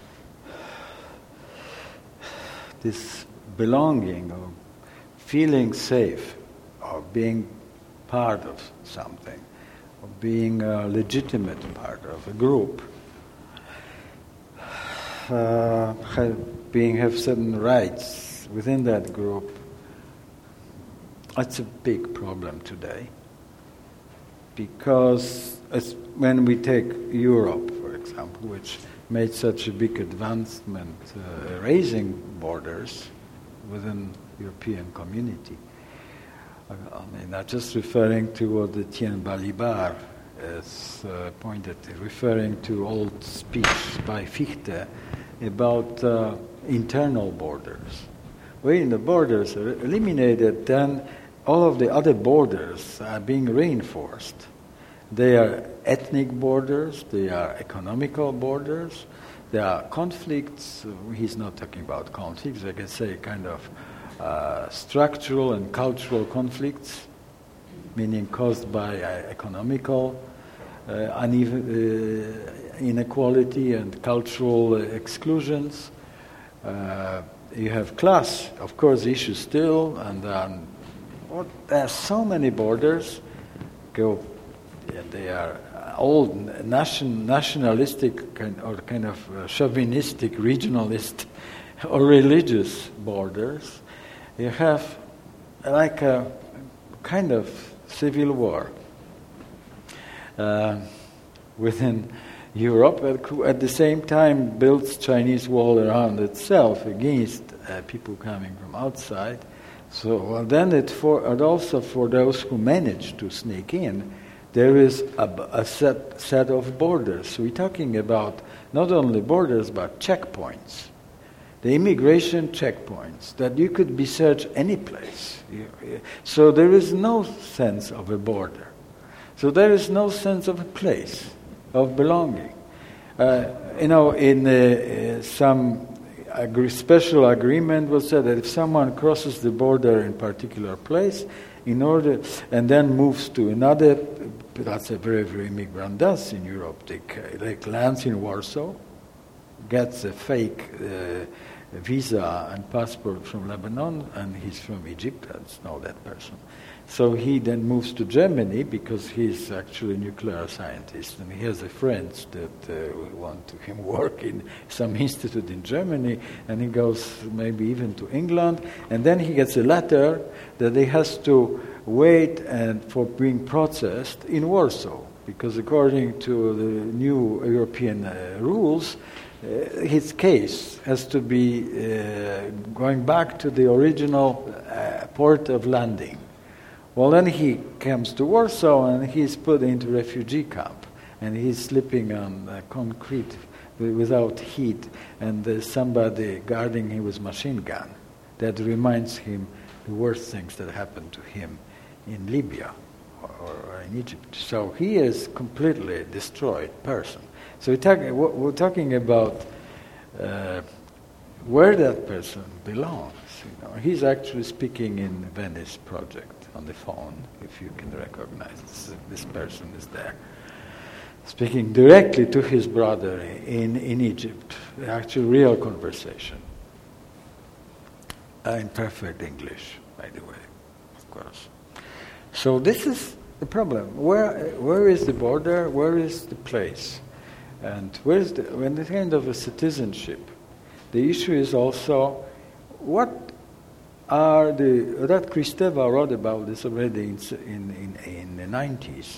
this belonging or feeling safe or being part of something or being a legitimate part of a group, uh, have, being have certain rights within that group, that's a big problem today. Because as when we take Europe, for example, which made such a big advancement uh, raising borders within European community, I, I mean, not just referring to what Etienne Balibar has uh, pointed, referring to old speech by Fichte about uh, internal borders. When the borders are eliminated, then all of the other borders are being reinforced. They are ethnic borders, they are economical borders, there are conflicts. He's not talking about conflicts, I can say kind of uh, structural and cultural conflicts, meaning caused by uh, economical uh, uneven, uh, inequality and cultural uh, exclusions. Uh, you have class, of course, issues still, and um, well, there are so many borders. Go, yeah, they are old nation, nationalistic kind, or kind of uh, chauvinistic, regionalist, or religious borders. You have like a kind of civil war uh, within Europe. At the same time, builds Chinese wall around itself against uh, people coming from outside. So well, then it for and also for those who manage to sneak in, there is a, a set set of borders. So we're talking about not only borders but checkpoints, the immigration checkpoints that you could be searched any place. So there is no sense of a border. So there is no sense of a place of belonging. Uh, you know, in uh, some Agre- special agreement was said that if someone crosses the border in a particular place, in order and then moves to another, that's a very, very immigrant does in Europe. They, they lands in Warsaw, gets a fake uh, visa and passport from Lebanon, and he's from Egypt. That's not that person. So he then moves to Germany because he's actually a nuclear scientist, and he has a friends that uh, want to him work in some institute in Germany, and he goes maybe even to England, and then he gets a letter that he has to wait and for being processed in Warsaw, because according to the new European uh, rules, uh, his case has to be uh, going back to the original uh, port of landing. Well, then he comes to Warsaw and he's put into refugee camp, and he's sleeping on uh, concrete without heat, and there's somebody guarding him with machine gun. That reminds him the worst things that happened to him in Libya or, or in Egypt. So he is completely a destroyed person. So we're talking, we're talking about uh, where that person belongs. You know, he's actually speaking in Venice Project on the phone, if you can recognize this, this person is there, speaking directly to his brother in, in Egypt, actually real conversation, uh, in perfect English, by the way, of course. So this is a problem. Where where is the border? Where is the place? And where is the when the kind of a citizenship? The issue is also what are the that Kristeva wrote about this already in in in, in the nineties.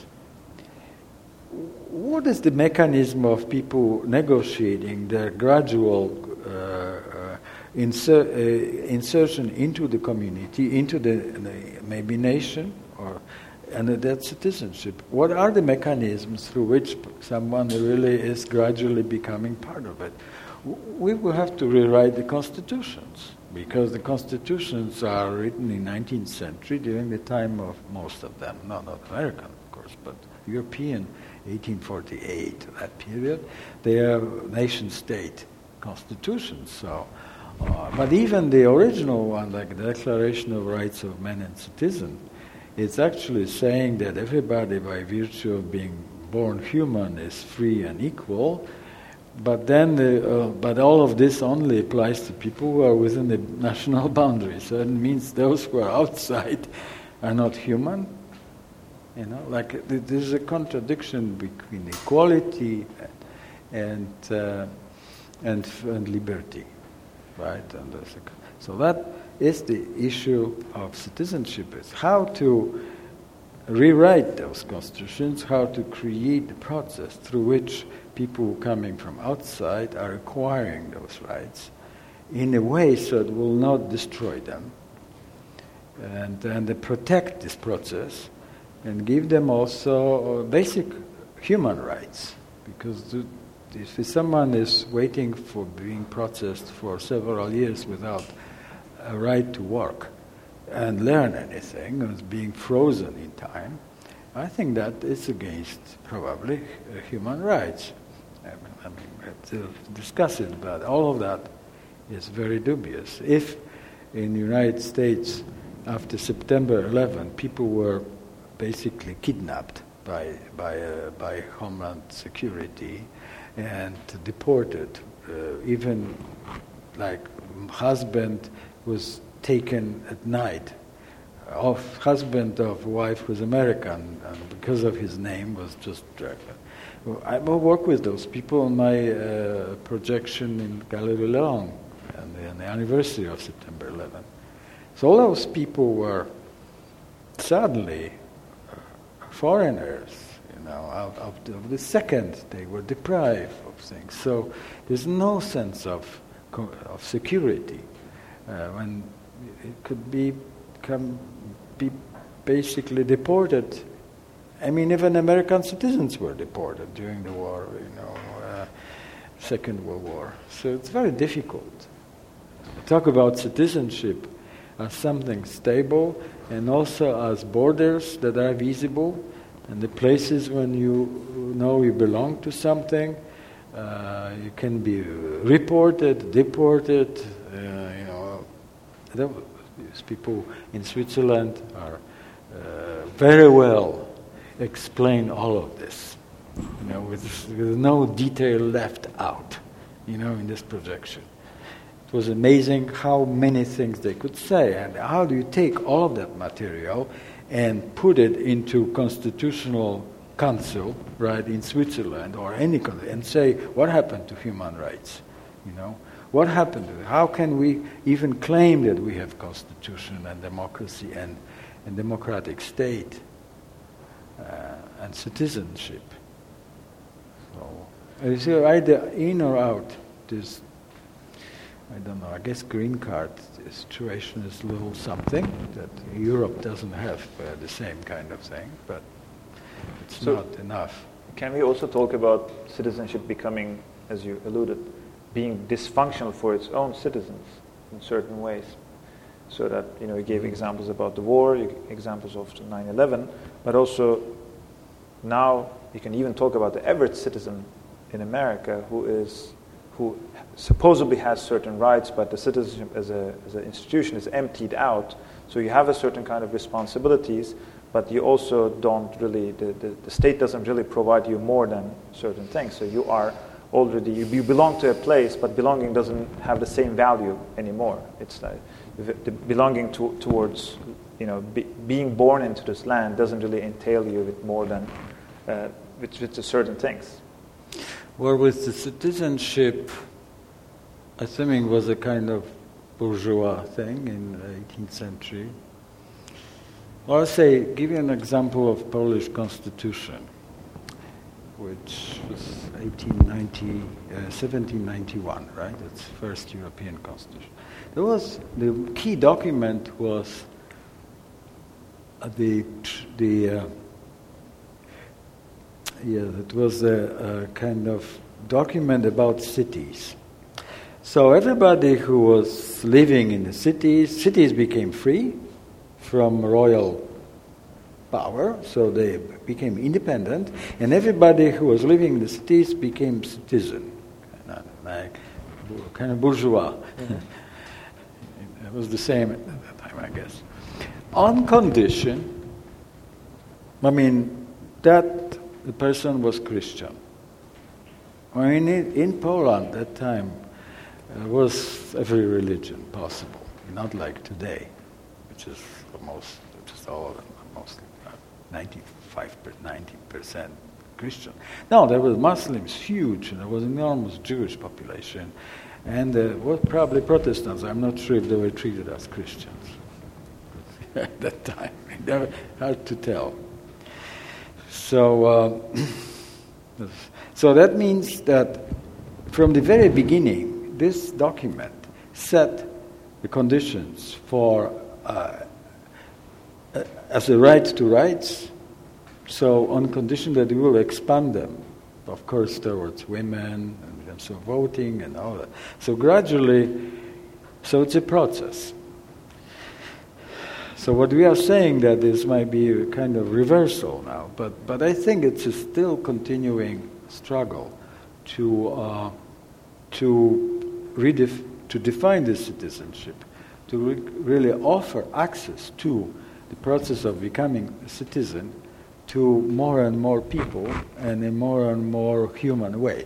What is the mechanism of people negotiating their gradual uh, uh, insert, uh, insertion into the community, into the, the maybe nation, or and that citizenship? What are the mechanisms through which someone really is gradually becoming part of it? We will have to rewrite the constitutions, because the constitutions are written in nineteenth century during the time of most of them, not not American, of course, but European. eighteen forty-eight, that period, they are nation-state constitutions. So, uh, but even the original one, like the Declaration of Rights of Man and Citizen, it's actually saying that everybody, by virtue of being born human, is free and equal. But then, the, uh, but all of this only applies to people who are within the national boundaries. So it means those who are outside are not human. You know, like there's a contradiction between equality and uh, and and liberty, right? And a, so that is the issue of citizenship: is how to rewrite those constitutions, how to create the process through which people coming from outside are acquiring those rights in a way so it will not destroy them, and and protect this process. And give them also basic human rights, because the, if someone is waiting for being processed for several years without a right to work and learn anything, and is being frozen in time, I think that is against probably uh, human rights. I mean, I mean we have to discuss it, but all of that is very dubious. If in the United States after September eleventh people were basically kidnapped by by uh, by Homeland Security and deported. Uh, even like husband was taken at night. Of husband of wife was American, and because of his name was just dragged. Well, I will work with those people on my uh, projection in Galerie Lelong and the, on the anniversary of September eleventh. So all those people were suddenly foreigners, you know, out of the, of the second they were deprived of things. So there's no sense of of security uh, when it could be come be basically deported. I mean, even American citizens were deported during the war, you know, uh, Second World War. So it's very difficult. Talk about citizenship as something stable, and also as borders that are visible, and the places when you know you belong to something, uh, you can be reported, deported. Uh, you know, these people in Switzerland are uh, very well explain all of this, you know, with, with no detail left out, you know, in this projection. It was amazing how many things they could say, and how do you take all of that material and put it into constitutional council, right, in Switzerland or any country, and say, what happened to human rights, you know? What happened to it? How can we even claim that we have constitution and democracy and, and democratic state uh, and citizenship? So, you see, either in or out, this, I don't know, I guess green card situation is a little something that Europe doesn't have uh, the same kind of thing, but it's so not enough. Can we also talk about citizenship becoming, as you alluded, being dysfunctional for its own citizens in certain ways? So that, you know, you gave examples about the war, you gave examples of nine eleven, but also now you can even talk about the average citizen in America who is who supposedly has certain rights, but the citizenship as a as an institution is emptied out. So you have a certain kind of responsibilities, but you also don't really, the, the, the state doesn't really provide you more than certain things. So you are already, you, you belong to a place, but belonging doesn't have the same value anymore. It's like the belonging to, towards you know, be, being born into this land doesn't really entail you with more than uh, with, with certain things. Well, with the citizenship, assuming was a kind of bourgeois thing in the eighteenth century. Well, I'll say, give you an example of Polish constitution, which was eighteen ninety, uh, seventeen ninety-one, right? It's the first European constitution. There was, the key document was uh, the, the uh, yeah, it was a, a kind of document about cities. So everybody who was living in the cities, cities became free from royal power, so they became independent, and everybody who was living in the cities became citizen, kind of like kind of bourgeois. Mm-hmm. It was the same at that time, I guess. On condition, I mean, that the person was Christian. I mean, in Poland at that time, there was every religion possible, not like today, which is almost, which is all almost ninety-five, ninety percent Christian. No, there were Muslims, huge, and there was enormous Jewish population, and there were probably Protestants. I'm not sure if they were treated as Christians at that time. They were hard to tell. So, uh, so that means that from the very beginning, this document set the conditions for uh, uh, as a right to rights, so on condition that we will expand them, of course, towards women and, and so voting and all that. So gradually, so it's a process. So what we are saying that this might be a kind of reversal now, but but I think it's a still continuing struggle to uh, to redef- to define this citizenship, to re- really offer access to the process of becoming a citizen to more and more people and in more and more human way,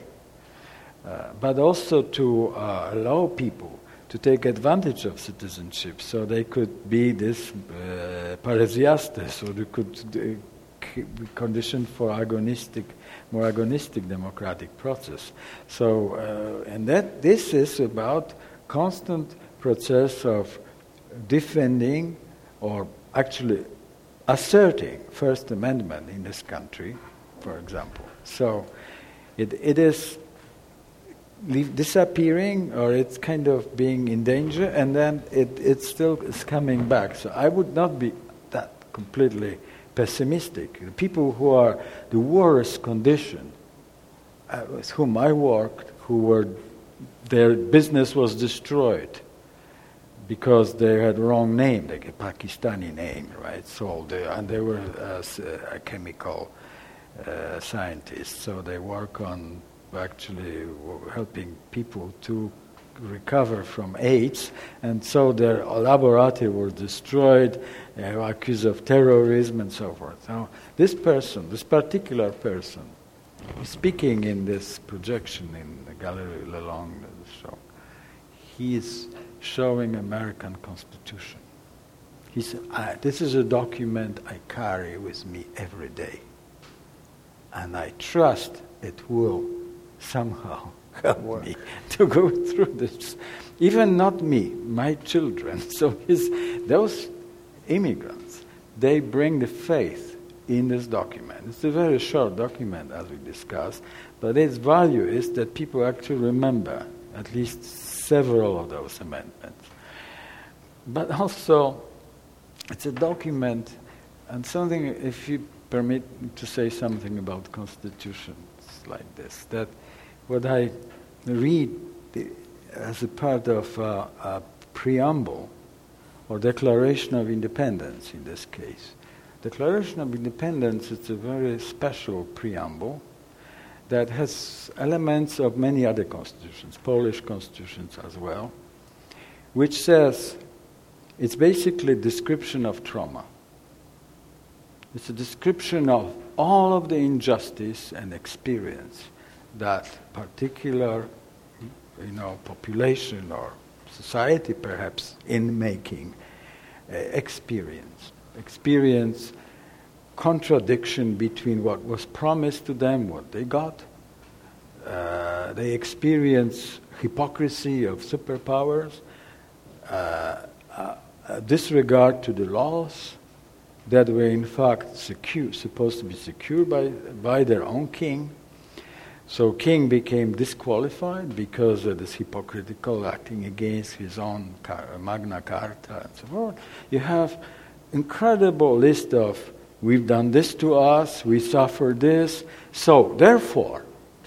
uh, but also to uh, allow people to take advantage of citizenship, so they could be this uh, parasiastes, or they could uh, be conditioned for agonistic, more agonistic democratic process. So, uh, and that this is about constant process of defending, or actually asserting First Amendment in this country, for example. So, it it is leave disappearing, or it's kind of being in danger, and then it, it still is coming back. So I would not be that completely pessimistic. The people who are the worst condition, uh, with whom I worked, who were, their business was destroyed because they had wrong name, like a Pakistani name, right? So they, and they were uh, uh, chemical uh, scientists, so they work on actually helping people to recover from AIDS, and so their laboratory was destroyed, they were accused of terrorism and so forth. Now, this person, this particular person, speaking in this projection in the Gallery Lelong show, he is showing American Constitution. He said, I, this is a document I carry with me every day, and I trust it will somehow help Work. me to go through this. Even not me, my children. So his, those immigrants, they bring the faith in this document. It's a very short document, as we discussed, but its value is that people actually remember at least several of those amendments. But also, it's a document, and something, if you permit me to say something about constitutions like this, that what I read as a part of uh, a preamble or Declaration of Independence in this case. Declaration of Independence is a very special preamble that has elements of many other constitutions, Polish constitutions as well, which says it's basically a description of trauma. It's a description of all of the injustice and experience that particular, you know, population or society perhaps in making uh, experience. Experience contradiction between what was promised to them, what they got. Uh, they experience hypocrisy of superpowers, uh, uh, disregard to the laws that were in fact secure, supposed to be secured by, by their own king. So king became disqualified because of this hypocritical acting against his own car- Magna Carta and so forth. You have incredible list of, we've done this to us, we suffered this, so therefore,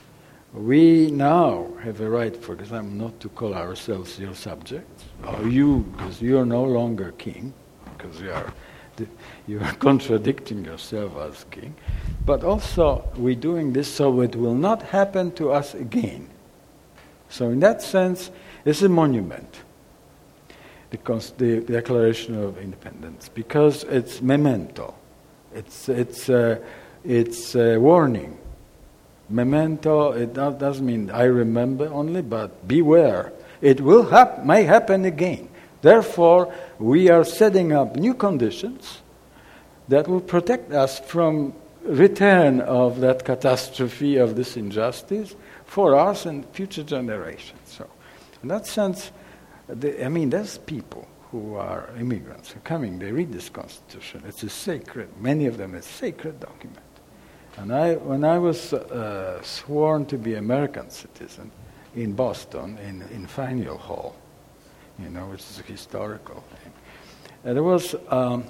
we now have a right, for example, not to call ourselves your subjects, or you, because you are no longer king, because you are you are contradicting yourself as king, but also we're doing this so it will not happen to us again. So in that sense, it's a monument, the, cons- the Declaration of Independence, because it's memento, it's it's uh, it's a warning. Memento, it doesn't mean I remember only, but beware. It will hap- may happen again. Therefore, we are setting up new conditions that will protect us from return of that catastrophe of this injustice for us and future generations. So, in that sense, the, I mean, there's people who are immigrants who are coming, they read this Constitution. It's a sacred, many of them, a sacred document. And I, when I was uh, sworn to be American citizen in Boston, in, in Faneuil Hall, you know, which is a historical thing, and there was, um,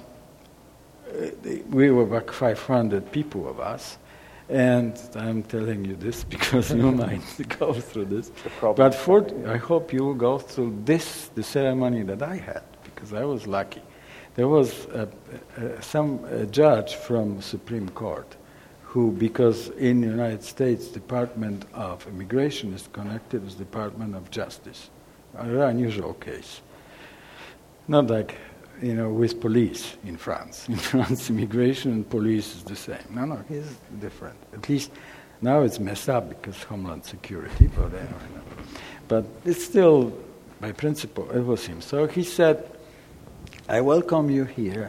we were about five hundred people of us, and I'm telling you this because you might go through this. But for, I hope you will go through this, the ceremony that I had, because I was lucky. There was a, a, some a judge from Supreme Court who, because in the United States, Department of Immigration is connected with Department of Justice. A very unusual case. Not like, you know, with police in France. In France, immigration and police is the same. No, no, it's different. At least now it's messed up because Homeland Security, but anyway. No. But it's still, by principle, it was him. So he said, I welcome you here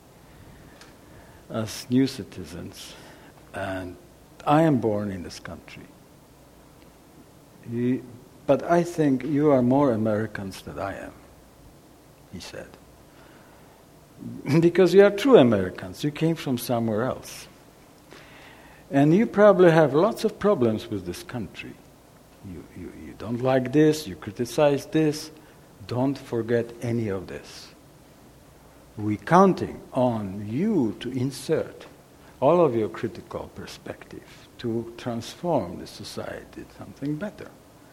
as new citizens, and I am born in this country. He, but I think you are more Americans than I am, he said. Because you are true Americans. You came from somewhere else. And you probably have lots of problems with this country. You, you, you don't like this, you criticize this. Don't forget any of this. We're counting on you to insert all of your critical perspective to transform the society into something better.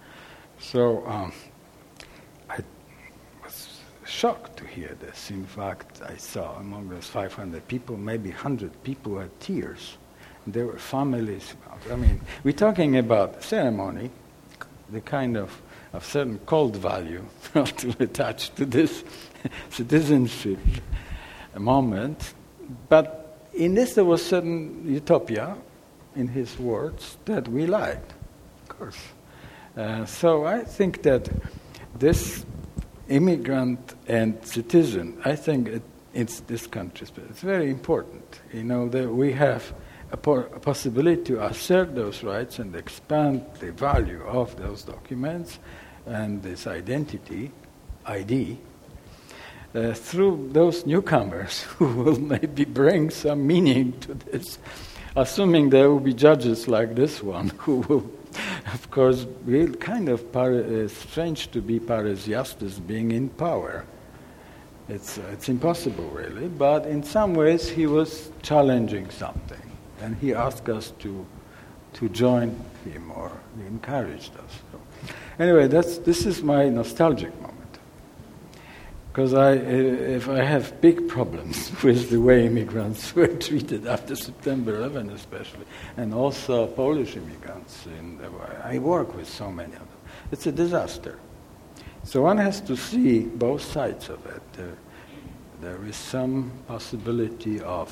So um, I was shocked to hear this. In fact, I saw among those five hundred people, maybe one hundred people who had tears. And there were families. I mean, we're talking about ceremony, the kind of, of certain cold value to attach to this citizenship moment. But in this, there was certain utopia, in his words, that we liked, of course. Uh, so I think that this immigrant and citizen, I think it, it's this country, it's very important. You know, that we have a, por- a possibility to assert those rights and expand the value of those documents and this identity, I D, Uh, through those newcomers who will maybe bring some meaning to this, assuming there will be judges like this one who will, of course, be kind of par- uh, strange to be Parrhesiastes being in power. It's uh, it's impossible, really, but in some ways he was challenging something, and he asked us to to join him, or he encouraged us. So, anyway, that's this is my nostalgic moment. Because I, if I have big problems with the way immigrants were treated after September eleventh especially, and also Polish immigrants. In the, I work with so many of them. It's a disaster. So one has to see both sides of it. There, there is some possibility of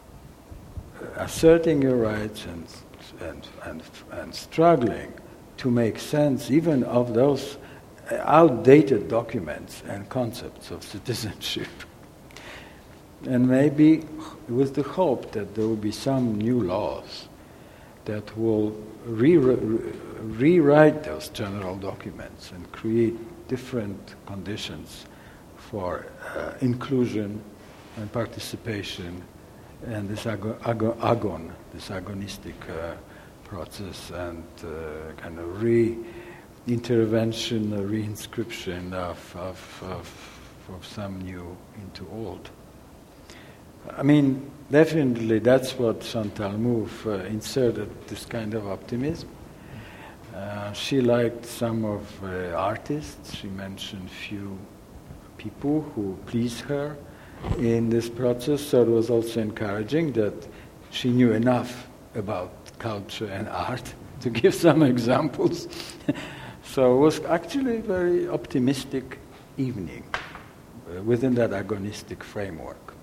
asserting your rights and, and, and, and struggling to make sense even of those outdated documents and concepts of citizenship. and maybe with the hope that there will be some new laws that will re- re- rewrite those general documents and create different conditions for uh, inclusion and participation and this ago- ago- agon, this agonistic uh, process and uh, kind of re-intervention, uh, re-inscription of, of, of, of some new into old. I mean, definitely that's what Chantal Mouffe uh, inserted, this kind of optimism. Uh, she liked some of uh, artists. She mentioned few people who pleased her in this process, so it was also encouraging that she knew enough about culture and art to give some examples. So it was actually a very optimistic evening uh, within that agonistic framework.